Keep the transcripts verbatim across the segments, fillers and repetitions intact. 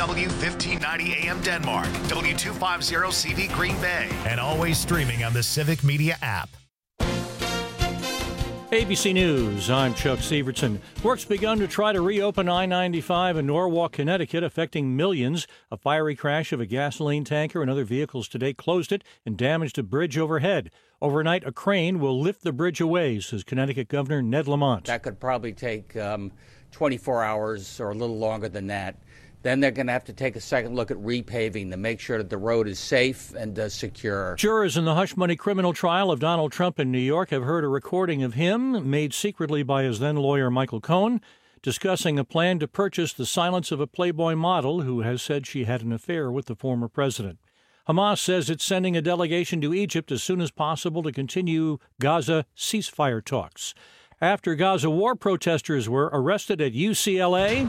W fifteen ninety A M Denmark, W two fifty C V Green Bay, and always streaming on the Civic Media app. A B C News, I'm Chuck Sievertson. Work's begun to try to reopen I ninety-five in Norwalk, Connecticut, affecting millions. A fiery crash of a gasoline tanker and other vehicles today closed it and damaged a bridge overhead. Overnight, a crane will lift the bridge away, says Connecticut Governor Ned Lamont. That could probably take um, twenty-four hours or a little longer than that. Then they're going to have to take a second look at repaving to make sure that the road is safe and uh, secure. Jurors in the hush-money criminal trial of Donald Trump in New York have heard a recording of him, made secretly by his then-lawyer Michael Cohen, discussing a plan to purchase the silence of a Playboy model who has said she had an affair with the former president. Hamas says it's sending a delegation to Egypt as soon as possible to continue Gaza ceasefire talks. After Gaza war protesters were arrested at U C L A,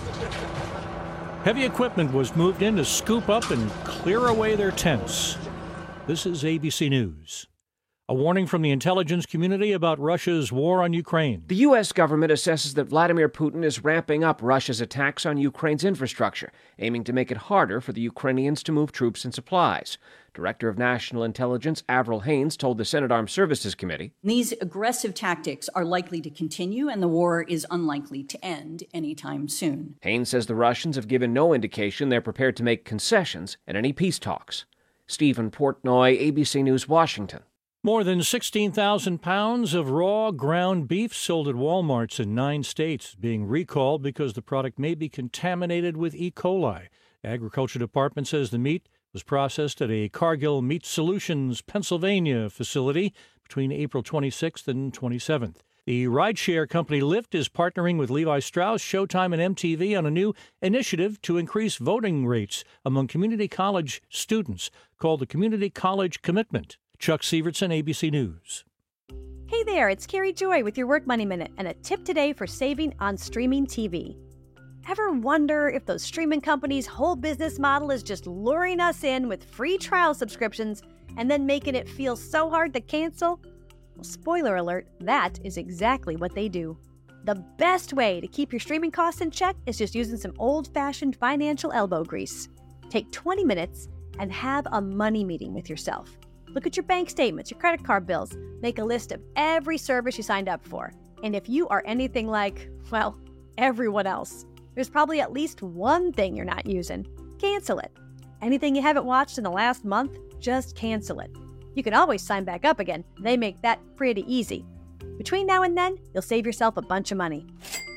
heavy equipment was moved in to scoop up and clear away their tents. This is A B C News. A warning from the intelligence community about Russia's war on Ukraine. The U S government assesses that Vladimir Putin is ramping up Russia's attacks on Ukraine's infrastructure, aiming to make it harder for the Ukrainians to move troops and supplies. Director of National Intelligence Avril Haines told the Senate Armed Services Committee, "These aggressive tactics are likely to continue, and the war is unlikely to end anytime soon." Haines says the Russians have given no indication they're prepared to make concessions at any peace talks. Stephen Portnoy, A B C News, Washington. More than sixteen thousand pounds of raw ground beef sold at Walmarts in nine states being recalled because the product may be contaminated with E. coli. The Agriculture Department says the meat was processed at a Cargill Meat Solutions, Pennsylvania facility between April twenty-sixth and twenty-seventh. The rideshare company Lyft is partnering with Levi Strauss, Showtime, and M T V on a new initiative to increase voting rates among community college students called the Community College Commitment. Chuck Sievertson, A B C News. Hey there, it's Carrie Joy with your Work Money Minute and a tip today for saving on streaming T V. Ever wonder if those streaming companies' whole business model is just luring us in with free trial subscriptions and then making it feel so hard to cancel? Well, spoiler alert, that is exactly what they do. The best way to keep your streaming costs in check is just using some old-fashioned financial elbow grease. Take twenty minutes and have a money meeting with yourself. Look at your bank statements, your credit card bills. Make a list of every service you signed up for. And if you are anything like, well, everyone else, there's probably at least one thing you're not using. Cancel it. Anything you haven't watched in the last month, just cancel it. You can always sign back up again. They make that pretty easy. Between now and then, you'll save yourself a bunch of money.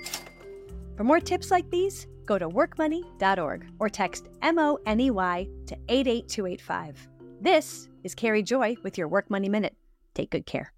For more tips like these, go to work money dot org or text M O N E Y to eight eight two eight five. This is Carrie Joy with your Work Money Minute. Take good care.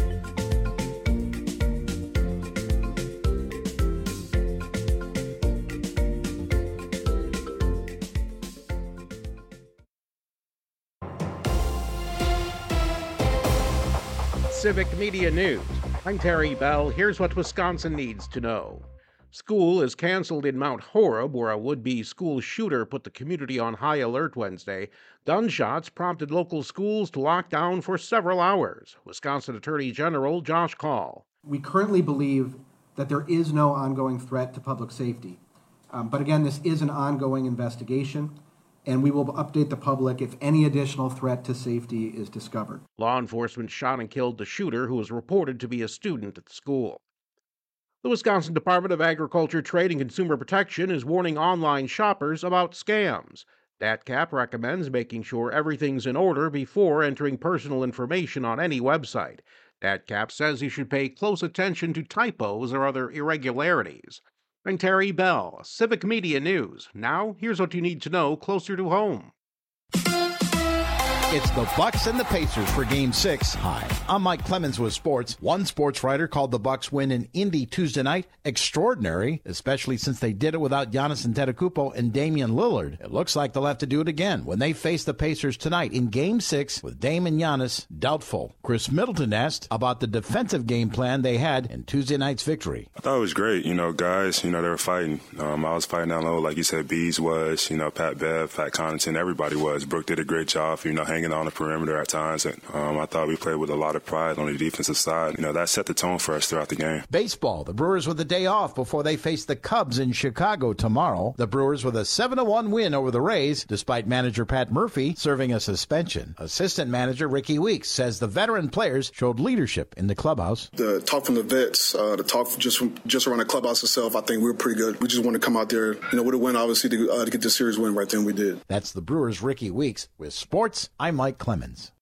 Civic Media News. I'm Terry Bell. Here's what Wisconsin needs to know. School is canceled in Mount Horeb, where a would-be school shooter put the community on high alert Wednesday. Gunshots prompted local schools to lock down for several hours. Wisconsin Attorney General Josh Kaul. We currently believe that there is no ongoing threat to public safety. Um, but again, this is an ongoing investigation, and we will update the public if any additional threat to safety is discovered. Law enforcement shot and killed the shooter, who was reported to be a student at the school. The Wisconsin Department of Agriculture, Trade, and Consumer Protection is warning online shoppers about scams. D A T C A P recommends making sure everything's in order before entering personal information on any website. D A T C A P says you should pay close attention to typos or other irregularities. I'm Terry Bell, Civic Media News. Now, here's what you need to know closer to home. It's the Bucks and the Pacers for Game six. Hi, I'm Mike Clemens with sports. One sports writer called the Bucks win in Indy Tuesday night extraordinary, especially since they did it without Giannis Antetokounmpo and Damian Lillard. It looks like they'll have to do it again when they face the Pacers tonight in Game six with Dame and Giannis doubtful. Chris Middleton asked about the defensive game plan they had in Tuesday night's victory. I thought it was great. You know, guys, you know, they were fighting. Um, I was fighting down low, like you said, Bees was, you know, Pat Bev, Pat Connaughton, everybody was. Brooke did a great job, you know, hanging hanging on the perimeter at times. And um, I thought we played with a lot of pride on the defensive side. You know, that set the tone for us throughout the game. Baseball, the Brewers with a day off before they face the Cubs in Chicago tomorrow. The Brewers with a seven to one win over the Rays, despite manager Pat Murphy serving a suspension. Assistant manager Ricky Weeks says the veteran players showed leadership in the clubhouse. The talk from the vets, uh, the talk just from, just around the clubhouse itself, I think we were pretty good. We just want to come out there, you know, with a win, obviously, to, uh, to get the series win right then we did. That's the Brewers' Ricky Weeks. With sports, I'm Mike Clemens.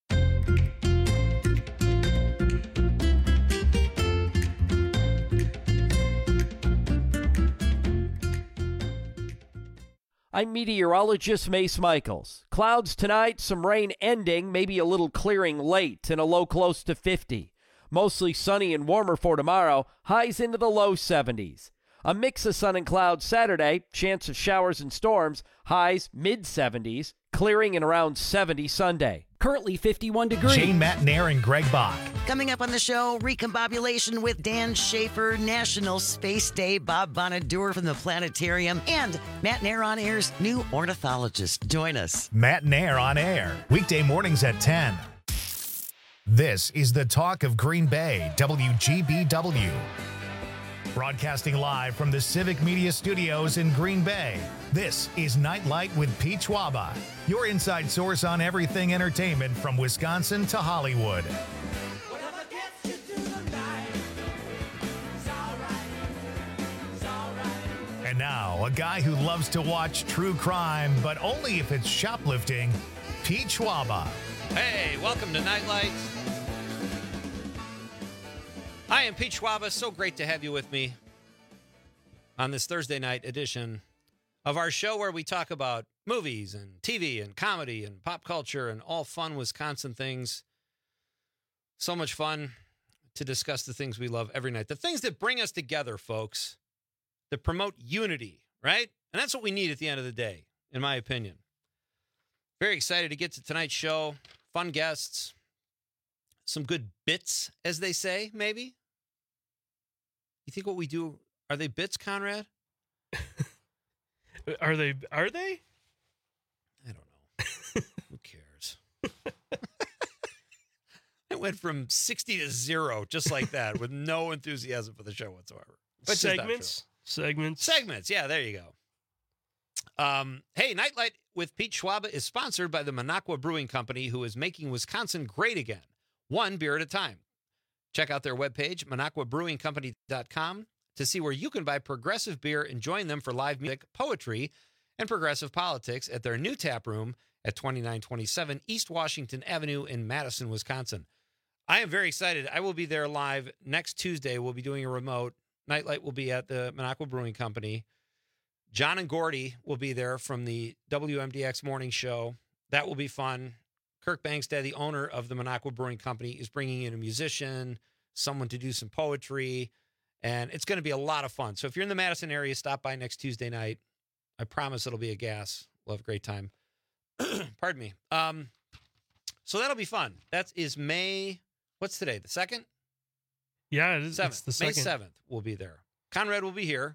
I'm meteorologist Mace Michaels. Clouds tonight, some rain ending, maybe a little clearing late, and a low close to fifty. Mostly sunny and warmer for tomorrow, highs into the low seventies. A mix of sun and clouds Saturday, chance of showers and storms, highs mid-seventies, clearing in around seventy Sunday. Currently fifty-one degrees. Shane Matnair and Greg Bach. Coming up on the show, recombobulation with Dan Schaefer, National Space Day, Bob Bonadur from the Planetarium, and Matt Nair on Air's new ornithologist. Join us. Matt Nair on Air, weekday mornings at ten. This is the talk of Green Bay, W G B W. Broadcasting live from the Civic Media Studios in Green Bay, this is Nightlight with Pete Schwaba, your inside source on everything entertainment from Wisconsin to Hollywood. And now, a guy who loves to watch true crime, but only if it's shoplifting, Pete Schwaba. Hey, welcome to Nightlight. I am Pete Schwaba. So great to have you with me on this Thursday night edition of our show where we talk about movies and T V and comedy and pop culture and all fun Wisconsin things. So much fun to discuss the things we love every night. The things that bring us together, folks, that promote unity, right? And that's what we need at the end of the day, in my opinion. Very excited to get to tonight's show. Fun guests. Some good bits, as they say, maybe. You think what we do, are they bits, Conrad? Are they? Are they? I don't know. Who cares? It went from sixty to zero, just like that, with no enthusiasm for the show whatsoever. But segments? Segments. Segments. Yeah, there you go. Um, hey, Nightlight with Pete Schwaba is sponsored by the Minocqua Brewing Company, who is making Wisconsin great again, one beer at a time. Check out their webpage, minocqua brewing company dot com, to see where you can buy progressive beer and join them for live music, poetry, and progressive politics at their new tap room at twenty-nine twenty-seven East Washington Avenue in Madison, Wisconsin. I am very excited. I will be there live next Tuesday. We'll be doing a remote. Nightlight will be at the Minocqua Brewing Company. John and Gordy will be there from the W M D X Morning Show. That will be fun. Kirk Bangstad, the owner of the Minocqua Brewing Company, is bringing in a musician, someone to do some poetry, and it's going to be a lot of fun. So if you're in the Madison area, stop by next Tuesday night. I promise it'll be a gas. We'll have a great time. Pardon me. Um, so that'll be fun. That is May, what's today, the second? Yeah, it is. seventh. It's the second. May seventh we'll be there. Conrad will be here.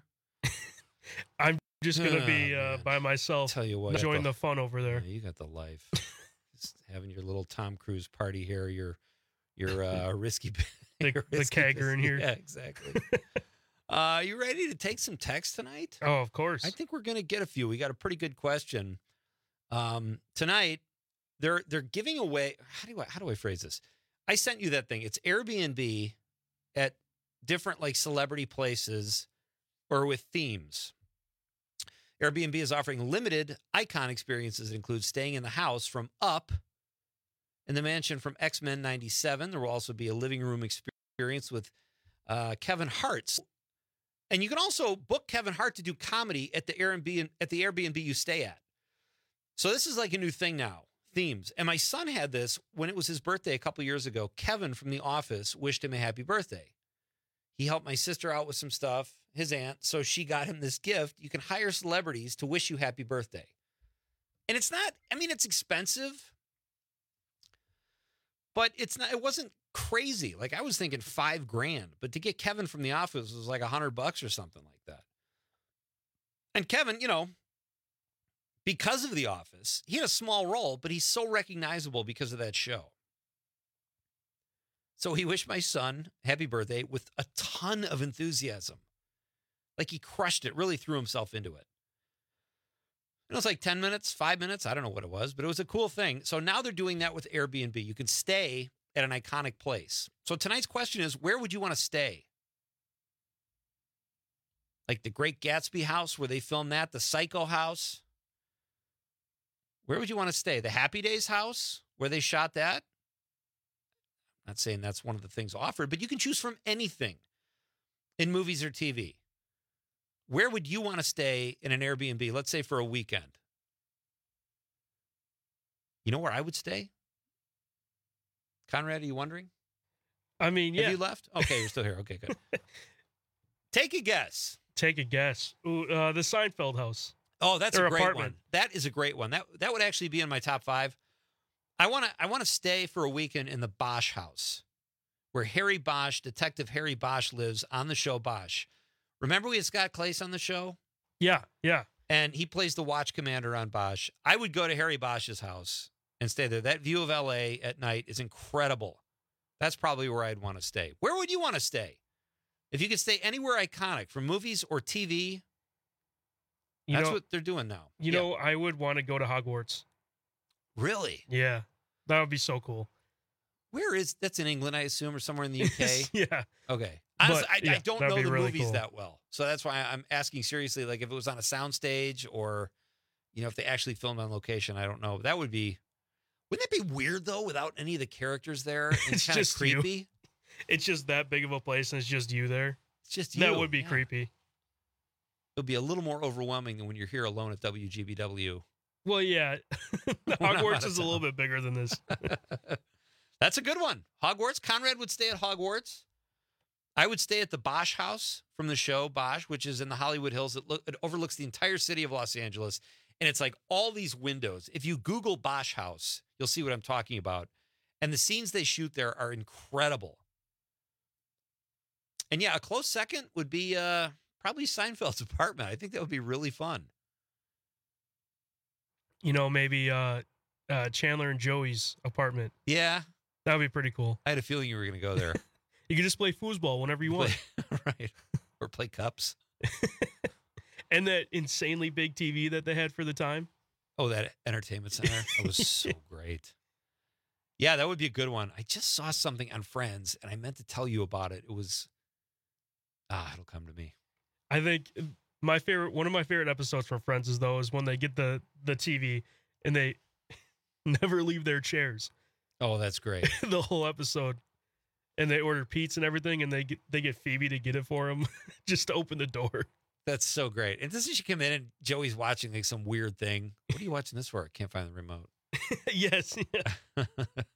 I'm just going to be uh, by myself. Tell you what, enjoying the, the fun over there. Yeah, you got the life. Just having your little Tom Cruise party here, your your uh, risky, the, your the risky kegger in here. Yeah, exactly. uh, you ready to take some texts tonight? Oh, of course. I think we're going to get a few. We got a pretty good question um, tonight. They're they're giving away. How do I how do I phrase this? I sent you that thing. It's Airbnb at different like celebrity places or with themes. Airbnb is offering limited icon experiences that include staying in the house from Up and the mansion from X-Men ninety-seven. There will also be a living room experience with uh, Kevin Hart. And you can also book Kevin Hart to do comedy at the Airbnb at the Airbnb you stay at. So this is like a new thing now, themes. And my son had this when it was his birthday a couple years ago. Kevin from The Office wished him a happy birthday. He helped my sister out with some stuff, his aunt, so she got him this gift. You can hire celebrities to wish you happy birthday. And it's not, I mean, it's expensive, but it's not, it wasn't crazy. Like I was thinking five grand, but to get Kevin from The Office was like a hundred bucks or something like that. And Kevin, you know, because of The Office. He had a small role, but he's so recognizable because of that show. So he wished my son happy birthday with a ton of enthusiasm. Like he crushed it, really threw himself into it. It was like ten minutes, five minutes. I don't know what it was, but it was a cool thing. So now they're doing that with Airbnb. You can stay at an iconic place. So tonight's question is, where would you want to stay? Like the Great Gatsby house where they filmed that, the Psycho house. Where would you want to stay? The Happy Days house where they shot that? I'm not saying that's one of the things offered, but you can choose from anything in movies or T V. Where would you want to stay in an Airbnb, let's say for a weekend? You know where I would stay? Conrad, are you wondering? I mean, yeah. Have you left? Okay, you're still here. Okay, good. Take a guess. Take a guess. Ooh, uh, the Seinfeld house. Oh, that's Their a great apartment. one. That is a great one. That that would actually be in my top five. I want to I want to stay for a weekend in the Bosch house, where Harry Bosch, Detective Harry Bosch, lives on the show Bosch. Remember we had Scott Clace on the show? Yeah, yeah. And he plays the watch commander on Bosch. I would go to Harry Bosch's house and stay there. That view of L A at night is incredible. That's probably where I'd want to stay. Where would you want to stay? If you could stay anywhere iconic, from movies or T V, You that's know, what they're doing now. You Yeah. know, I would want to go to Hogwarts. Really? Yeah, that would be so cool. Where is, that's in England, I assume, or somewhere in the U K? Yeah. Okay. Honestly, But, I, yeah, I don't that'd know be the really movies cool. that well. So that's why I'm asking seriously, like if it was on a soundstage or, you know, if they actually filmed on location, I don't know. That would be, wouldn't that be weird though, without any of the characters there? It's, It's kind of just you. creepy. It's just that big of a place, and it's just you there. It's just you. That would be Yeah. creepy. It would be a little more overwhelming than when you're here alone at W G B W. Well, yeah. out Hogwarts of is a little bit bigger than this. That's a good one. Hogwarts. Conrad would stay at Hogwarts. I would stay at the Bosch house from the show Bosch, which is in the Hollywood Hills. It, look, it overlooks the entire city of Los Angeles. And it's like all these windows. If you Google Bosch house, you'll see what I'm talking about. And the scenes they shoot there are incredible. And yeah, a close second would be uh, probably Seinfeld's apartment. I think that would be really fun. You know, maybe uh, uh, Chandler and Joey's apartment. Yeah. That would be pretty cool. I had a feeling you were going to go there. You could just play foosball whenever you want. Right. Or play cups. And that insanely big T V that they had for the time. Oh, that entertainment center. That was so great. Yeah, that would be a good one. I just saw something on Friends, and I meant to tell you about it. It was, ah, it'll come to me. I think my favorite, one of my favorite episodes from Friends is though is when they get the the T V and they never leave their chairs. Oh, that's great. The whole episode, and they order pizza and everything, and they get they get Phoebe to get it for them, just to open the door. That's so great. And doesn't she come in and Joey's watching like some weird thing? What are you watching this for? I can't find the remote. Yes. Yeah.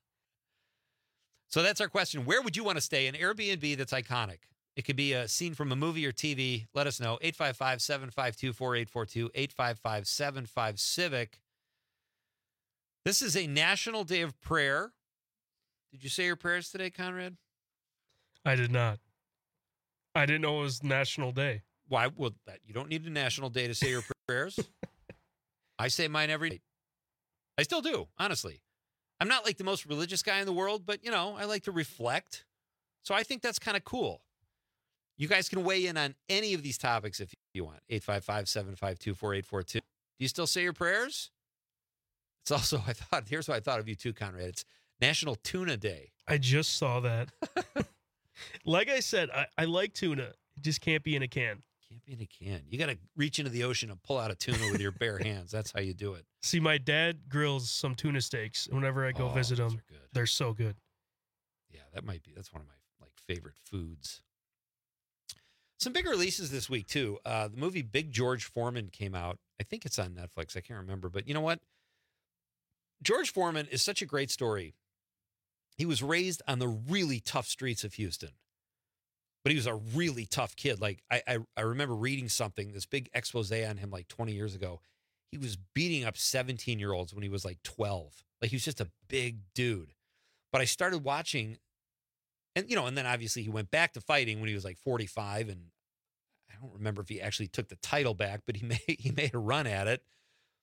So that's our question. Where would you want to stay? An Airbnb that's iconic. It could be a scene from a movie or T V. Let us know. eight five five, seven five two, four eight four two, eight five five, seven five Civic. This is a National Day of Prayer. Did you say your prayers today, Conrad? I did not. I didn't know it was National Day. Why? Well, that, you don't need a national day to say your prayers. I say mine every day. I still do, honestly. I'm not like the most religious guy in the world, but, you know, I like to reflect. So I think that's kind of cool. You guys can weigh in on any of these topics if you want. eight five five, seven five two, four eight four two. Do you still say your prayers? It's also, I thought, here's what I thought of you too, Conrad. It's National Tuna Day. I just saw that. Like I said, I, I like tuna. It just can't be in a can. Can't be in a can. You got to reach into the ocean and pull out a tuna with your bare hands. That's how you do it. See, my dad grills some tuna steaks. And whenever I go Oh, visit those him, are good. they're so good. Yeah, that might be. That's one of my like favorite foods. Some big releases this week too. Uh, the movie Big George Foreman came out. I think it's on Netflix. I can't remember, but you know what? George Foreman is such a great story. He was raised on the really tough streets of Houston, but he was a really tough kid. Like I, I, I remember reading something, this big expose on him like twenty years ago. He was beating up seventeen year olds when he was like twelve. Like he was just a big dude. But I started watching, and you know, and then obviously he went back to fighting when he was like forty-five, and I don't remember if he actually took the title back, but he made he made a run at it.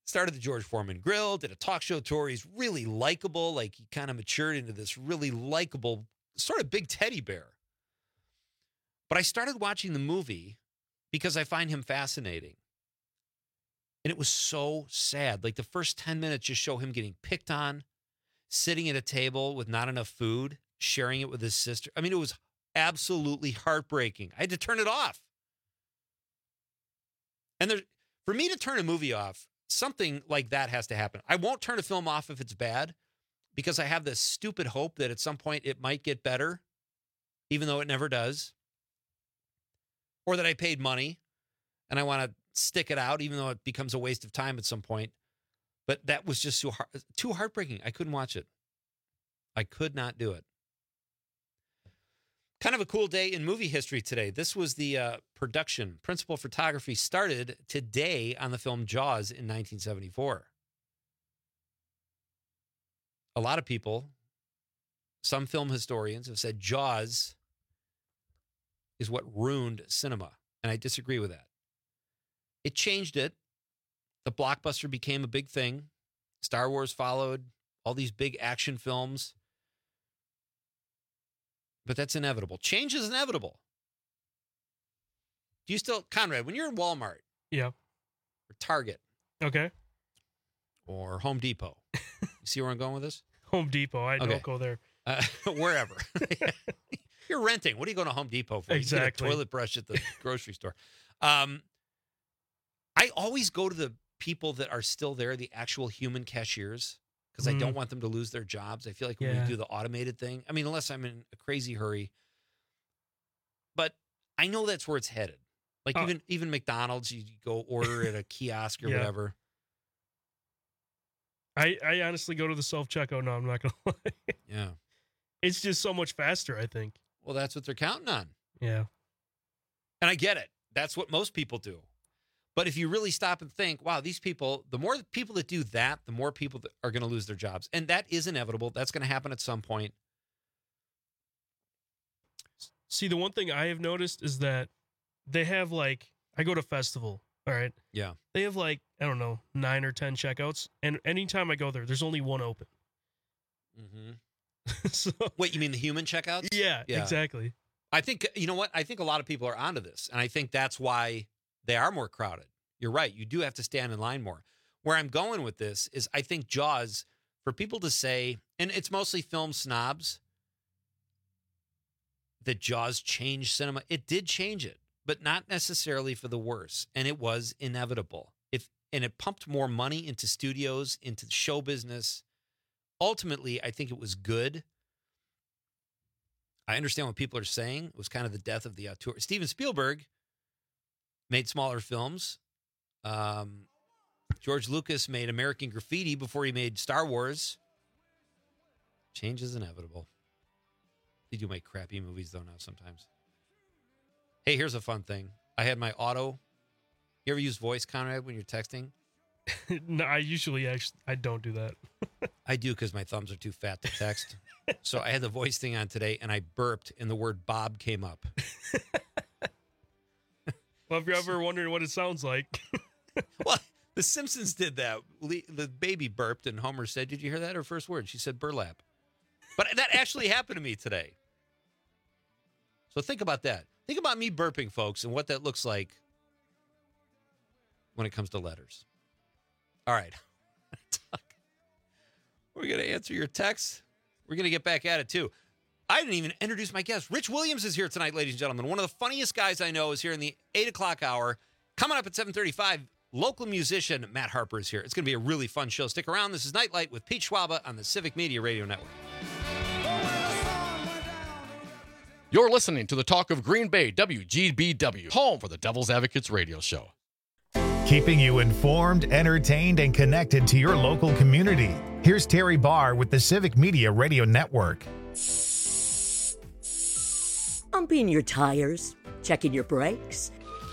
Started the George Foreman Grill, did a talk show tour. He's really likable. Like, he kind of matured into this really likable, sort of big teddy bear. But I started watching the movie because I find him fascinating. And it was so sad. Like, the first ten minutes just show him getting picked on, sitting at a table with not enough food, sharing it with his sister. I mean, it was absolutely heartbreaking. I had to turn it off. And there, for me to turn a movie off, something like that has to happen. I won't turn a film off if it's bad because I have this stupid hope that at some point it might get better, even though it never does. Or that I paid money and I want to stick it out, even though it becomes a waste of time at some point. But that was just too, heart, too heartbreaking. I couldn't watch it. I could not do it. Kind of a cool day in movie history today. This was the uh, production. Principal photography started today on the film Jaws in nineteen seventy-four. A lot of people, some film historians, have said Jaws is what ruined cinema, and I disagree with that. It changed it. The blockbuster became a big thing. Star Wars followed, all these big action films. But that's inevitable. Change is inevitable. Do you still, Conrad, when you're in Walmart? Yeah. Or Target? Okay. Or Home Depot? You see where I'm going with this? Home Depot. I Okay. don't go there. Uh, wherever. You're renting. What are you going to Home Depot for? Exactly. You get a toilet brush at the grocery store. Um, I always go to the people that are still there, the actual human cashiers, because Mm. I don't want them to lose their jobs. I feel like when Yeah. we do the automated thing, I mean, unless I'm in a crazy hurry, but I know that's where it's headed. Like Oh. even even McDonald's, you go order at a kiosk or Yeah. whatever. I, I honestly go to the self-checkout now. I'm not going to lie. Yeah. It's just so much faster, I think. Well, that's what they're counting on. Yeah. And I get it. That's what most people do. But if you really stop and think, wow, these people, the more people that do that, the more people that are going to lose their jobs. And that is inevitable. That's going to happen at some point. See, the one thing I have noticed is that they have like, I go to festival, all right? Yeah. They have like, I don't know, nine or ten checkouts. And anytime I go there, there's only one open. Mm-hmm. so, Wait, you mean the human checkouts? yeah, exactly. I think, you know what? I think a lot of people are onto this. And I think that's why they are more crowded. You're right. You do have to stand in line more. Where I'm going with this is I think Jaws, for people to say, and it's mostly film snobs, that Jaws changed cinema. It did change it, but not necessarily for the worse. And it was inevitable. If and it pumped more money into studios, into the show business. Ultimately, I think it was good. I understand what people are saying. It was kind of the death of the auteur. Steven Spielberg made smaller films. Um, George Lucas made American Graffiti before he made Star Wars. Change is inevitable. They do make crappy movies, though, now sometimes. Hey, here's a fun thing. I had my auto. You ever use voice, Conrad, when you're texting? No, I usually actually, I don't do that. I do because my thumbs are too fat to text. So I had the voice thing on today, and I burped, and the word Bob came up. Well, if you're ever wondering what it sounds like. Well, The Simpsons did that. The baby burped, and Homer said, did you hear that? Her first word. She said burlap. But that actually happened to me today. So think about that. Think about me burping, folks, and what that looks like when it comes to letters. All right. We're going to answer your text. We're going to get back at it, too. I didn't even introduce my guest. Rich Williams is here tonight, ladies and gentlemen. One of the funniest guys I know is here in the eight o'clock hour. Coming up at seven thirty-five, local musician Matt Harper is here. It's going to be a really fun show. Stick around. This is Nightlight with Pete Schwaba on the Civic Media Radio Network. You're listening to the Talk of Green Bay, W G B W, home for the Devil's Advocates radio show. Keeping you informed, entertained, and connected to your local community. Here's Terry Barr with the Civic Media Radio Network. Pumping your tires, checking your brakes.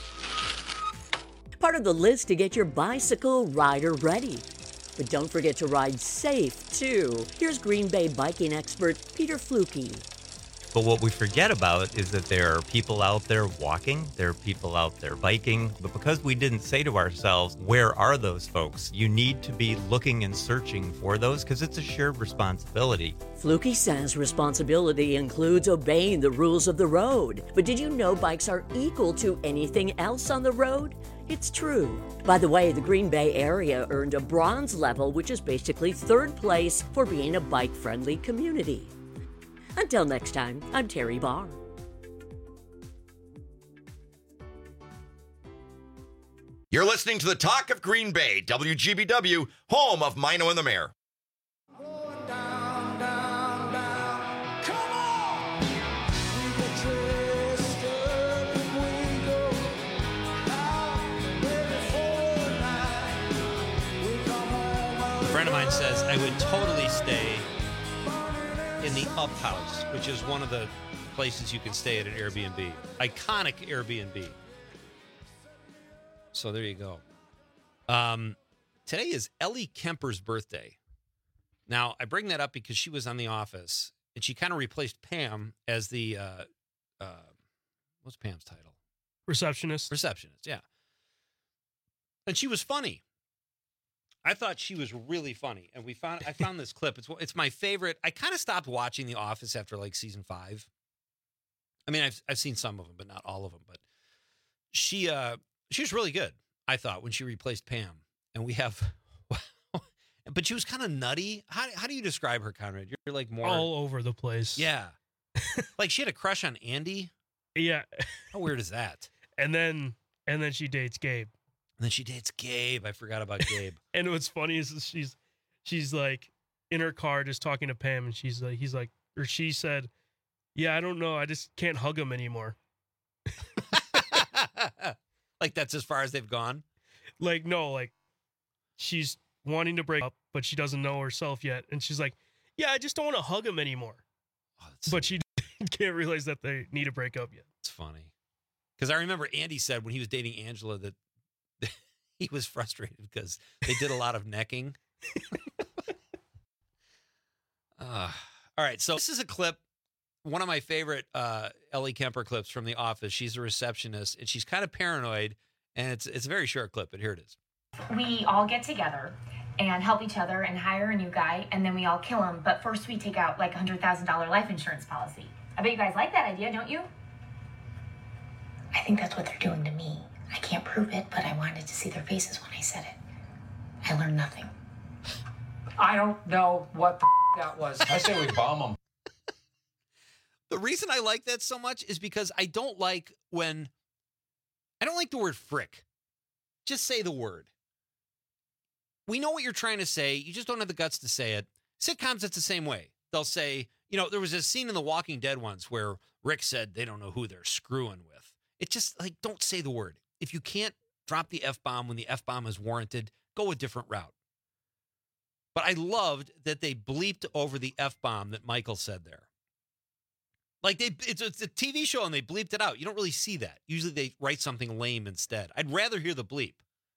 Part of the list to get your bicycle rider ready. But don't forget to ride safe, too. Here's Green Bay biking expert Peter Fluke. But what we forget about is that there are people out there walking, there are people out there biking. But because we didn't say to ourselves, where are those folks? You need to be looking and searching for those because it's a shared responsibility. Fluky says responsibility includes obeying the rules of the road. But did you know bikes are equal to anything else on the road? It's true. By the way, the Green Bay area earned a bronze level, which is basically third place for being a bike-friendly community. Until next time, I'm Terry Barr. You're listening to the Talk of Green Bay, W G B W, home of Mino and the Mayor. A friend of mine says I would totally stay in the Up House, which is one of the places you can stay at an Airbnb. Iconic Airbnb. So there you go. Um, today is Ellie Kemper's birthday. Now, I bring that up because she was on The Office, and she kind of replaced Pam as the, uh, uh, what's Pam's title? Receptionist. Receptionist, yeah. And she was funny. I thought she was really funny, and we found I found this clip. It's it's my favorite. I kind of stopped watching The Office after like season five. I mean, I've I've seen some of them, but not all of them. But she uh she was really good, I thought, when she replaced Pam. And we have, but she was kind of nutty. How how do you describe her, Conrad? You're like more all over the place. Yeah, like she had a crush on Andy. Yeah. How weird is that? And then and then she dates Gabe. And then she dates Gabe. I forgot about Gabe. And what's funny is she's she's like in her car just talking to Pam, and she's like, he's like, or she said, "Yeah, I don't know, I just can't hug him anymore." Like that's as far as they've gone? Like, no, like she's wanting to break up, but she doesn't know herself yet. And she's like, "Yeah, I just don't want to hug him anymore." Oh, but she can't realize that they need to break up yet. It's funny. Because I remember Andy said when he was dating Angela that he was frustrated because they did a lot of necking. uh, all right, so this is a clip, one of my favorite uh, Ellie Kemper clips from The Office. She's a receptionist, and she's kind of paranoid, and it's it's a very short clip, but here it is. We all get together and help each other and hire a new guy, and then we all kill him. But first we take out like a one hundred thousand dollars life insurance policy. I bet you guys like that idea, don't you? I think that's what they're doing to me. I can't prove it, but I wanted to see their faces when I said it. I learned nothing. I don't know what the f- that was. I say we bomb them. The reason I like that so much is because I don't like when, I don't like the word frick. Just say the word. We know what you're trying to say. You just don't have the guts to say it. Sitcoms, it's the same way. They'll say, you know, there was a scene in The Walking Dead once where Rick said they don't know who they're screwing with. It's just like, don't say the word. If you can't drop the F-bomb when the F-bomb is warranted, go a different route. But I loved that they bleeped over the F-bomb that Michael said there. Like, they, it's, it's a T V show and they bleeped it out. You don't really see that. Usually they write something lame instead. I'd rather hear the bleep.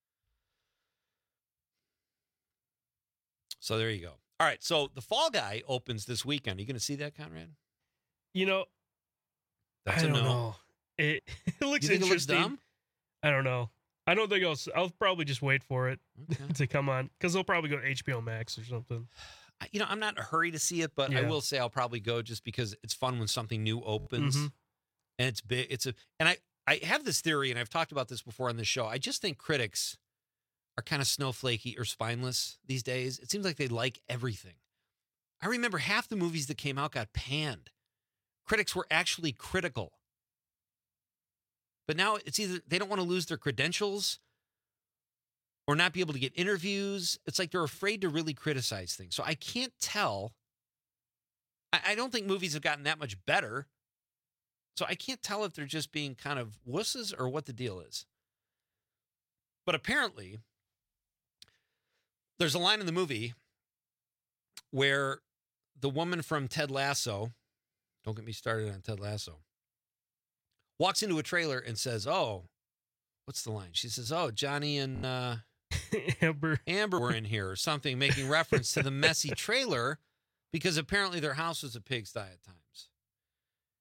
So there you go. All right, so The Fall Guy opens this weekend. Are you going to see that, Conrad? You know, That's I a don't no. know. It, it looks You think it looks interesting. dumb? I don't know. I don't think I'll. I'll probably just wait for it Okay. to come on because they'll probably go to H B O Max or something. You know, I'm not in a hurry to see it, but I Yeah. will say I'll probably go just because it's fun when something new opens, Mhm. and it's big. It's a, and I I have this theory, and I've talked about this before on this show. I just think critics are kind of snowflakey or spineless these days. It seems like they like everything. I remember half the movies that came out got panned. Critics were actually critical. But now it's either they don't want to lose their credentials or not be able to get interviews. It's like they're afraid to really criticize things. So I can't tell. I, I don't think movies have gotten that much better. So I can't tell if they're just being kind of wusses or what the deal is. But apparently, there's a line in the movie where the woman from Ted Lasso, don't get me started on Ted Lasso, walks into a trailer and says, oh, what's the line? She says, oh, Johnny and uh, Amber. Amber were in here or something, making reference to the messy trailer because apparently their house was a pigsty at times.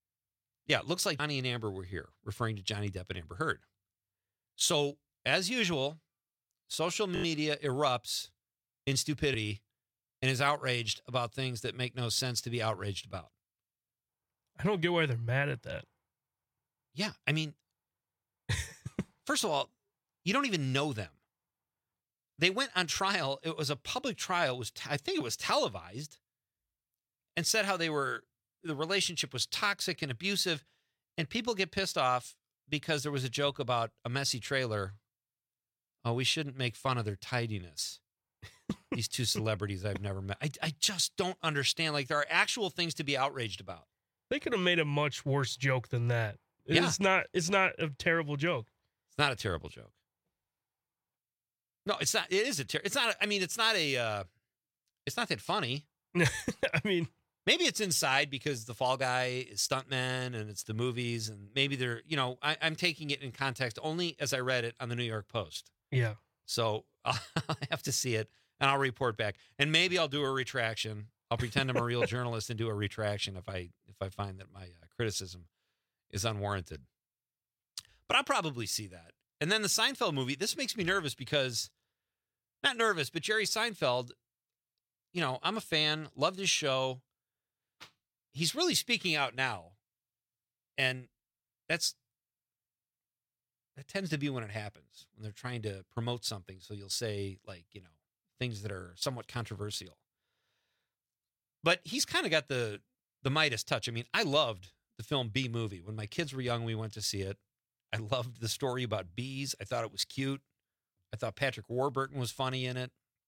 Yeah, it looks like Johnny and Amber were here, referring to Johnny Depp and Amber Heard. So, as usual, social media erupts in stupidity and is outraged about things that make no sense to be outraged about. I don't get why they're mad at that. Yeah, I mean, first of all, you don't even know them. They went on trial. It was a public trial. It was I think it was televised, and said how they were the relationship was toxic and abusive, and people get pissed off because there was a joke about a messy trailer. Oh, we shouldn't make fun of their tidiness. These two celebrities I've never met. I, I just don't understand. Like, there are actual things to be outraged about. They could have made a much worse joke than that. Yeah. It's not. It's not a terrible joke. It's not a terrible joke. No, it's not. It is a. Ter- it's not. I mean, it's not a. Uh, it's not that funny. I mean, maybe it's inside because the Fall Guy is stuntmen and it's the movies, and maybe they're. You know, I, I'm taking it in context only as I read it on the New York Post. Yeah. So I'll have to see it and I'll report back, and maybe I'll do a retraction. I'll pretend I'm a real journalist and do a retraction if I if I find that my uh, criticism is unwarranted. But I'll probably see that. And then the Seinfeld movie, this makes me nervous because, not nervous, but Jerry Seinfeld, you know, I'm a fan, loved his show. He's really speaking out now. And that's, that tends to be when it happens, when they're trying to promote something. So you'll say, like, you know, things that are somewhat controversial. But he's kind of got the the Midas touch. I mean, I loved the film Bee Movie. When my kids were young, we went to see it. I loved the story about bees. I thought it was cute. I thought Patrick Warburton was funny in it.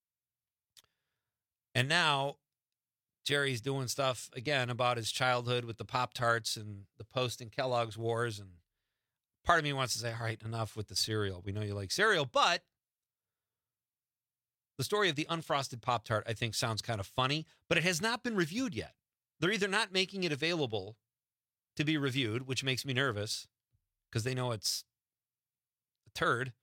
And now Jerry's doing stuff, again, about his childhood with the Pop-Tarts and the Post and Kellogg's wars. And part of me wants to say, all right, enough with the cereal. We know you like cereal, but the story of the unfrosted Pop-Tart, I think, sounds kind of funny, but it has not been reviewed yet. They're either not making it available to be reviewed, which makes me nervous because they know it's a turd.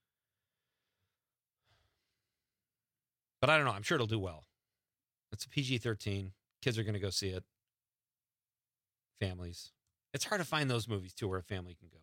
But I don't know. I'm sure it'll do well. It's a P G thirteen. Kids are going to go see it. Families. It's hard to find those movies, too, where a family can go.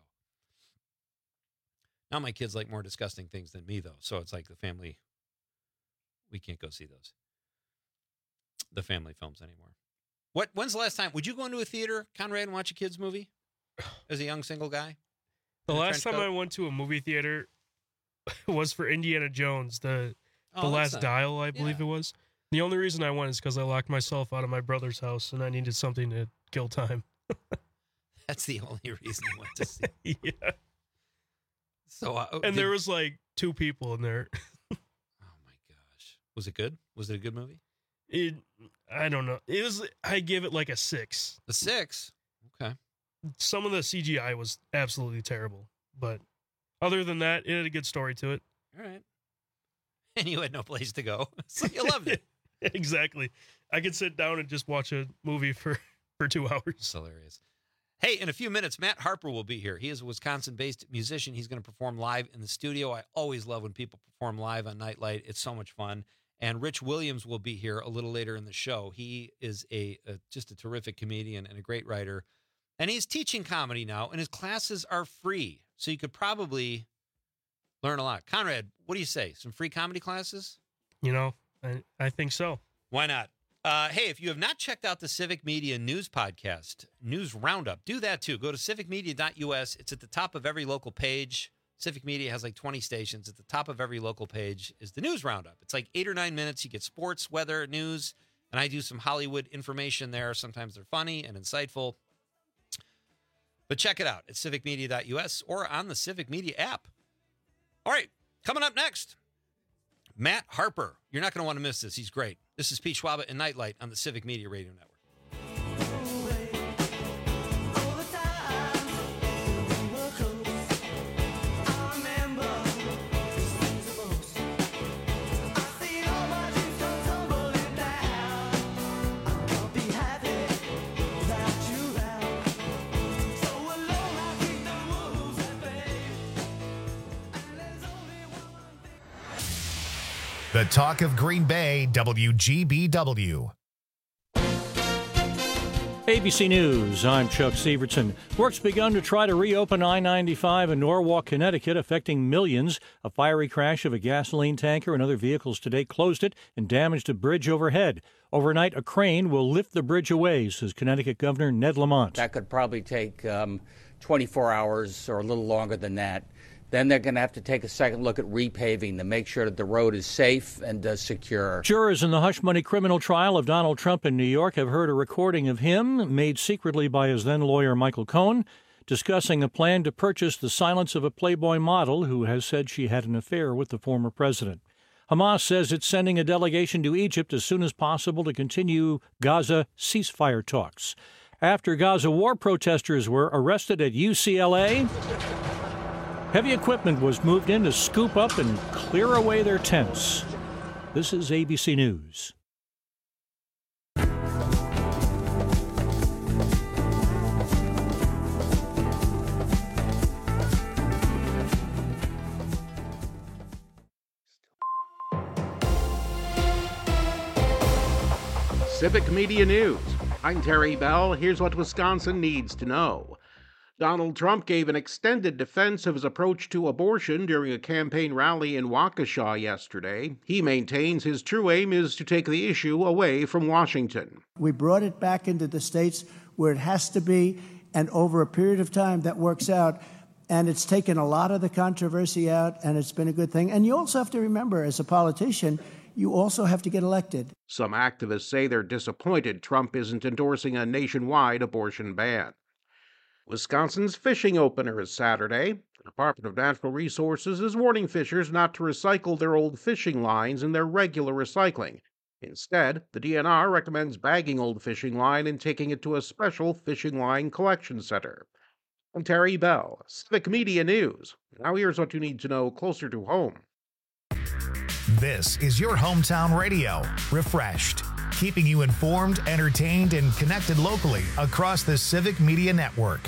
Now my kids like more disgusting things than me, though. So it's like the family... We can't go see those, the family films anymore. What? When's the last time? Would you go into a theater, Conrad, and watch a kid's movie as a young single guy? The last time I went to a movie theater was for Indiana Jones, the the Oh, Last that's not- Dial, I believe yeah. it was. The only reason I went is because I locked myself out of my brother's house and I needed something to kill time. That's the only reason I went to see. Yeah. So, uh, And did- there was like two people in there. was it good? Was it a good movie? It, I don't know. It was. I give it like a six. A six. Okay. Some of the C G I was absolutely terrible, but other than that, it had a good story to it. All right. And you had no place to go, so you loved it. Exactly. I could sit down and just watch a movie for for two hours. It's hilarious. Hey, in a few minutes, Matt Harper will be here. He is a Wisconsin-based musician. He's going to perform live in the studio. I always love when people perform live on Nightlight. It's so much fun. And Rich Williams will be here a little later in the show. He is a, a just a terrific comedian and a great writer. And he's teaching comedy now, and his classes are free. So you could probably learn a lot. Conrad, what do you say? Some free comedy classes? You know, I, I think so. Why not? Uh, hey, if you have not checked out the Civic Media News Podcast, News Roundup, do that too. Go to civic media dot U S. It's at the top of every local page. Civic Media has like twenty stations. At the top of every local page is the News Roundup. It's like eight or nine minutes. You get sports, weather, news, and I do some Hollywood information there. Sometimes they're funny and insightful. But check it out at civic media dot U S or on the Civic Media app. All right, coming up next, Matt Harper. You're not going to want to miss this. He's great. This is Pete Schwaba and Nightlight on the Civic Media Radio Network. The Talk of Green Bay, W G B W. A B C News, I'm Chuck Severson. Work's begun to try to reopen I ninety-five in Norwalk, Connecticut, affecting millions. A fiery crash of a gasoline tanker and other vehicles today closed it and damaged a bridge overhead. Overnight, a crane will lift the bridge away, says Connecticut Governor Ned Lamont. That could probably take um, twenty-four hours or a little longer than that. Then they're going to have to take a second look at repaving to make sure that the road is safe and uh, secure. Jurors in the hush-money criminal trial of Donald Trump in New York have heard a recording of him, made secretly by his then-lawyer Michael Cohen, discussing a plan to purchase the silence of a Playboy model who has said she had an affair with the former president. Hamas says it's sending a delegation to Egypt as soon as possible to continue Gaza ceasefire talks. After Gaza war protesters were arrested at U C L A, heavy equipment was moved in to scoop up and clear away their tents. This is A B C News. Civic Media News. I'm Terry Bell. Here's what Wisconsin needs to know. Donald Trump gave an extended defense of his approach to abortion during a campaign rally in Waukesha yesterday. He maintains his true aim is to take the issue away from Washington. We brought it back into the states where it has to be, and over a period of time that works out. And it's taken a lot of the controversy out, and it's been a good thing. And you also have to remember, as a politician, you also have to get elected. Some activists say they're disappointed Trump isn't endorsing a nationwide abortion ban. Wisconsin's fishing opener is Saturday. The Department of Natural Resources is warning fishers not to recycle their old fishing lines in their regular recycling. Instead, the D N R recommends bagging old fishing line and taking it to a special fishing line collection center. I'm Terry Bell, Civic Media News. Now here's what you need to know closer to home. This is your hometown radio, refreshed, keeping you informed, entertained, and connected locally across the Civic Media Network.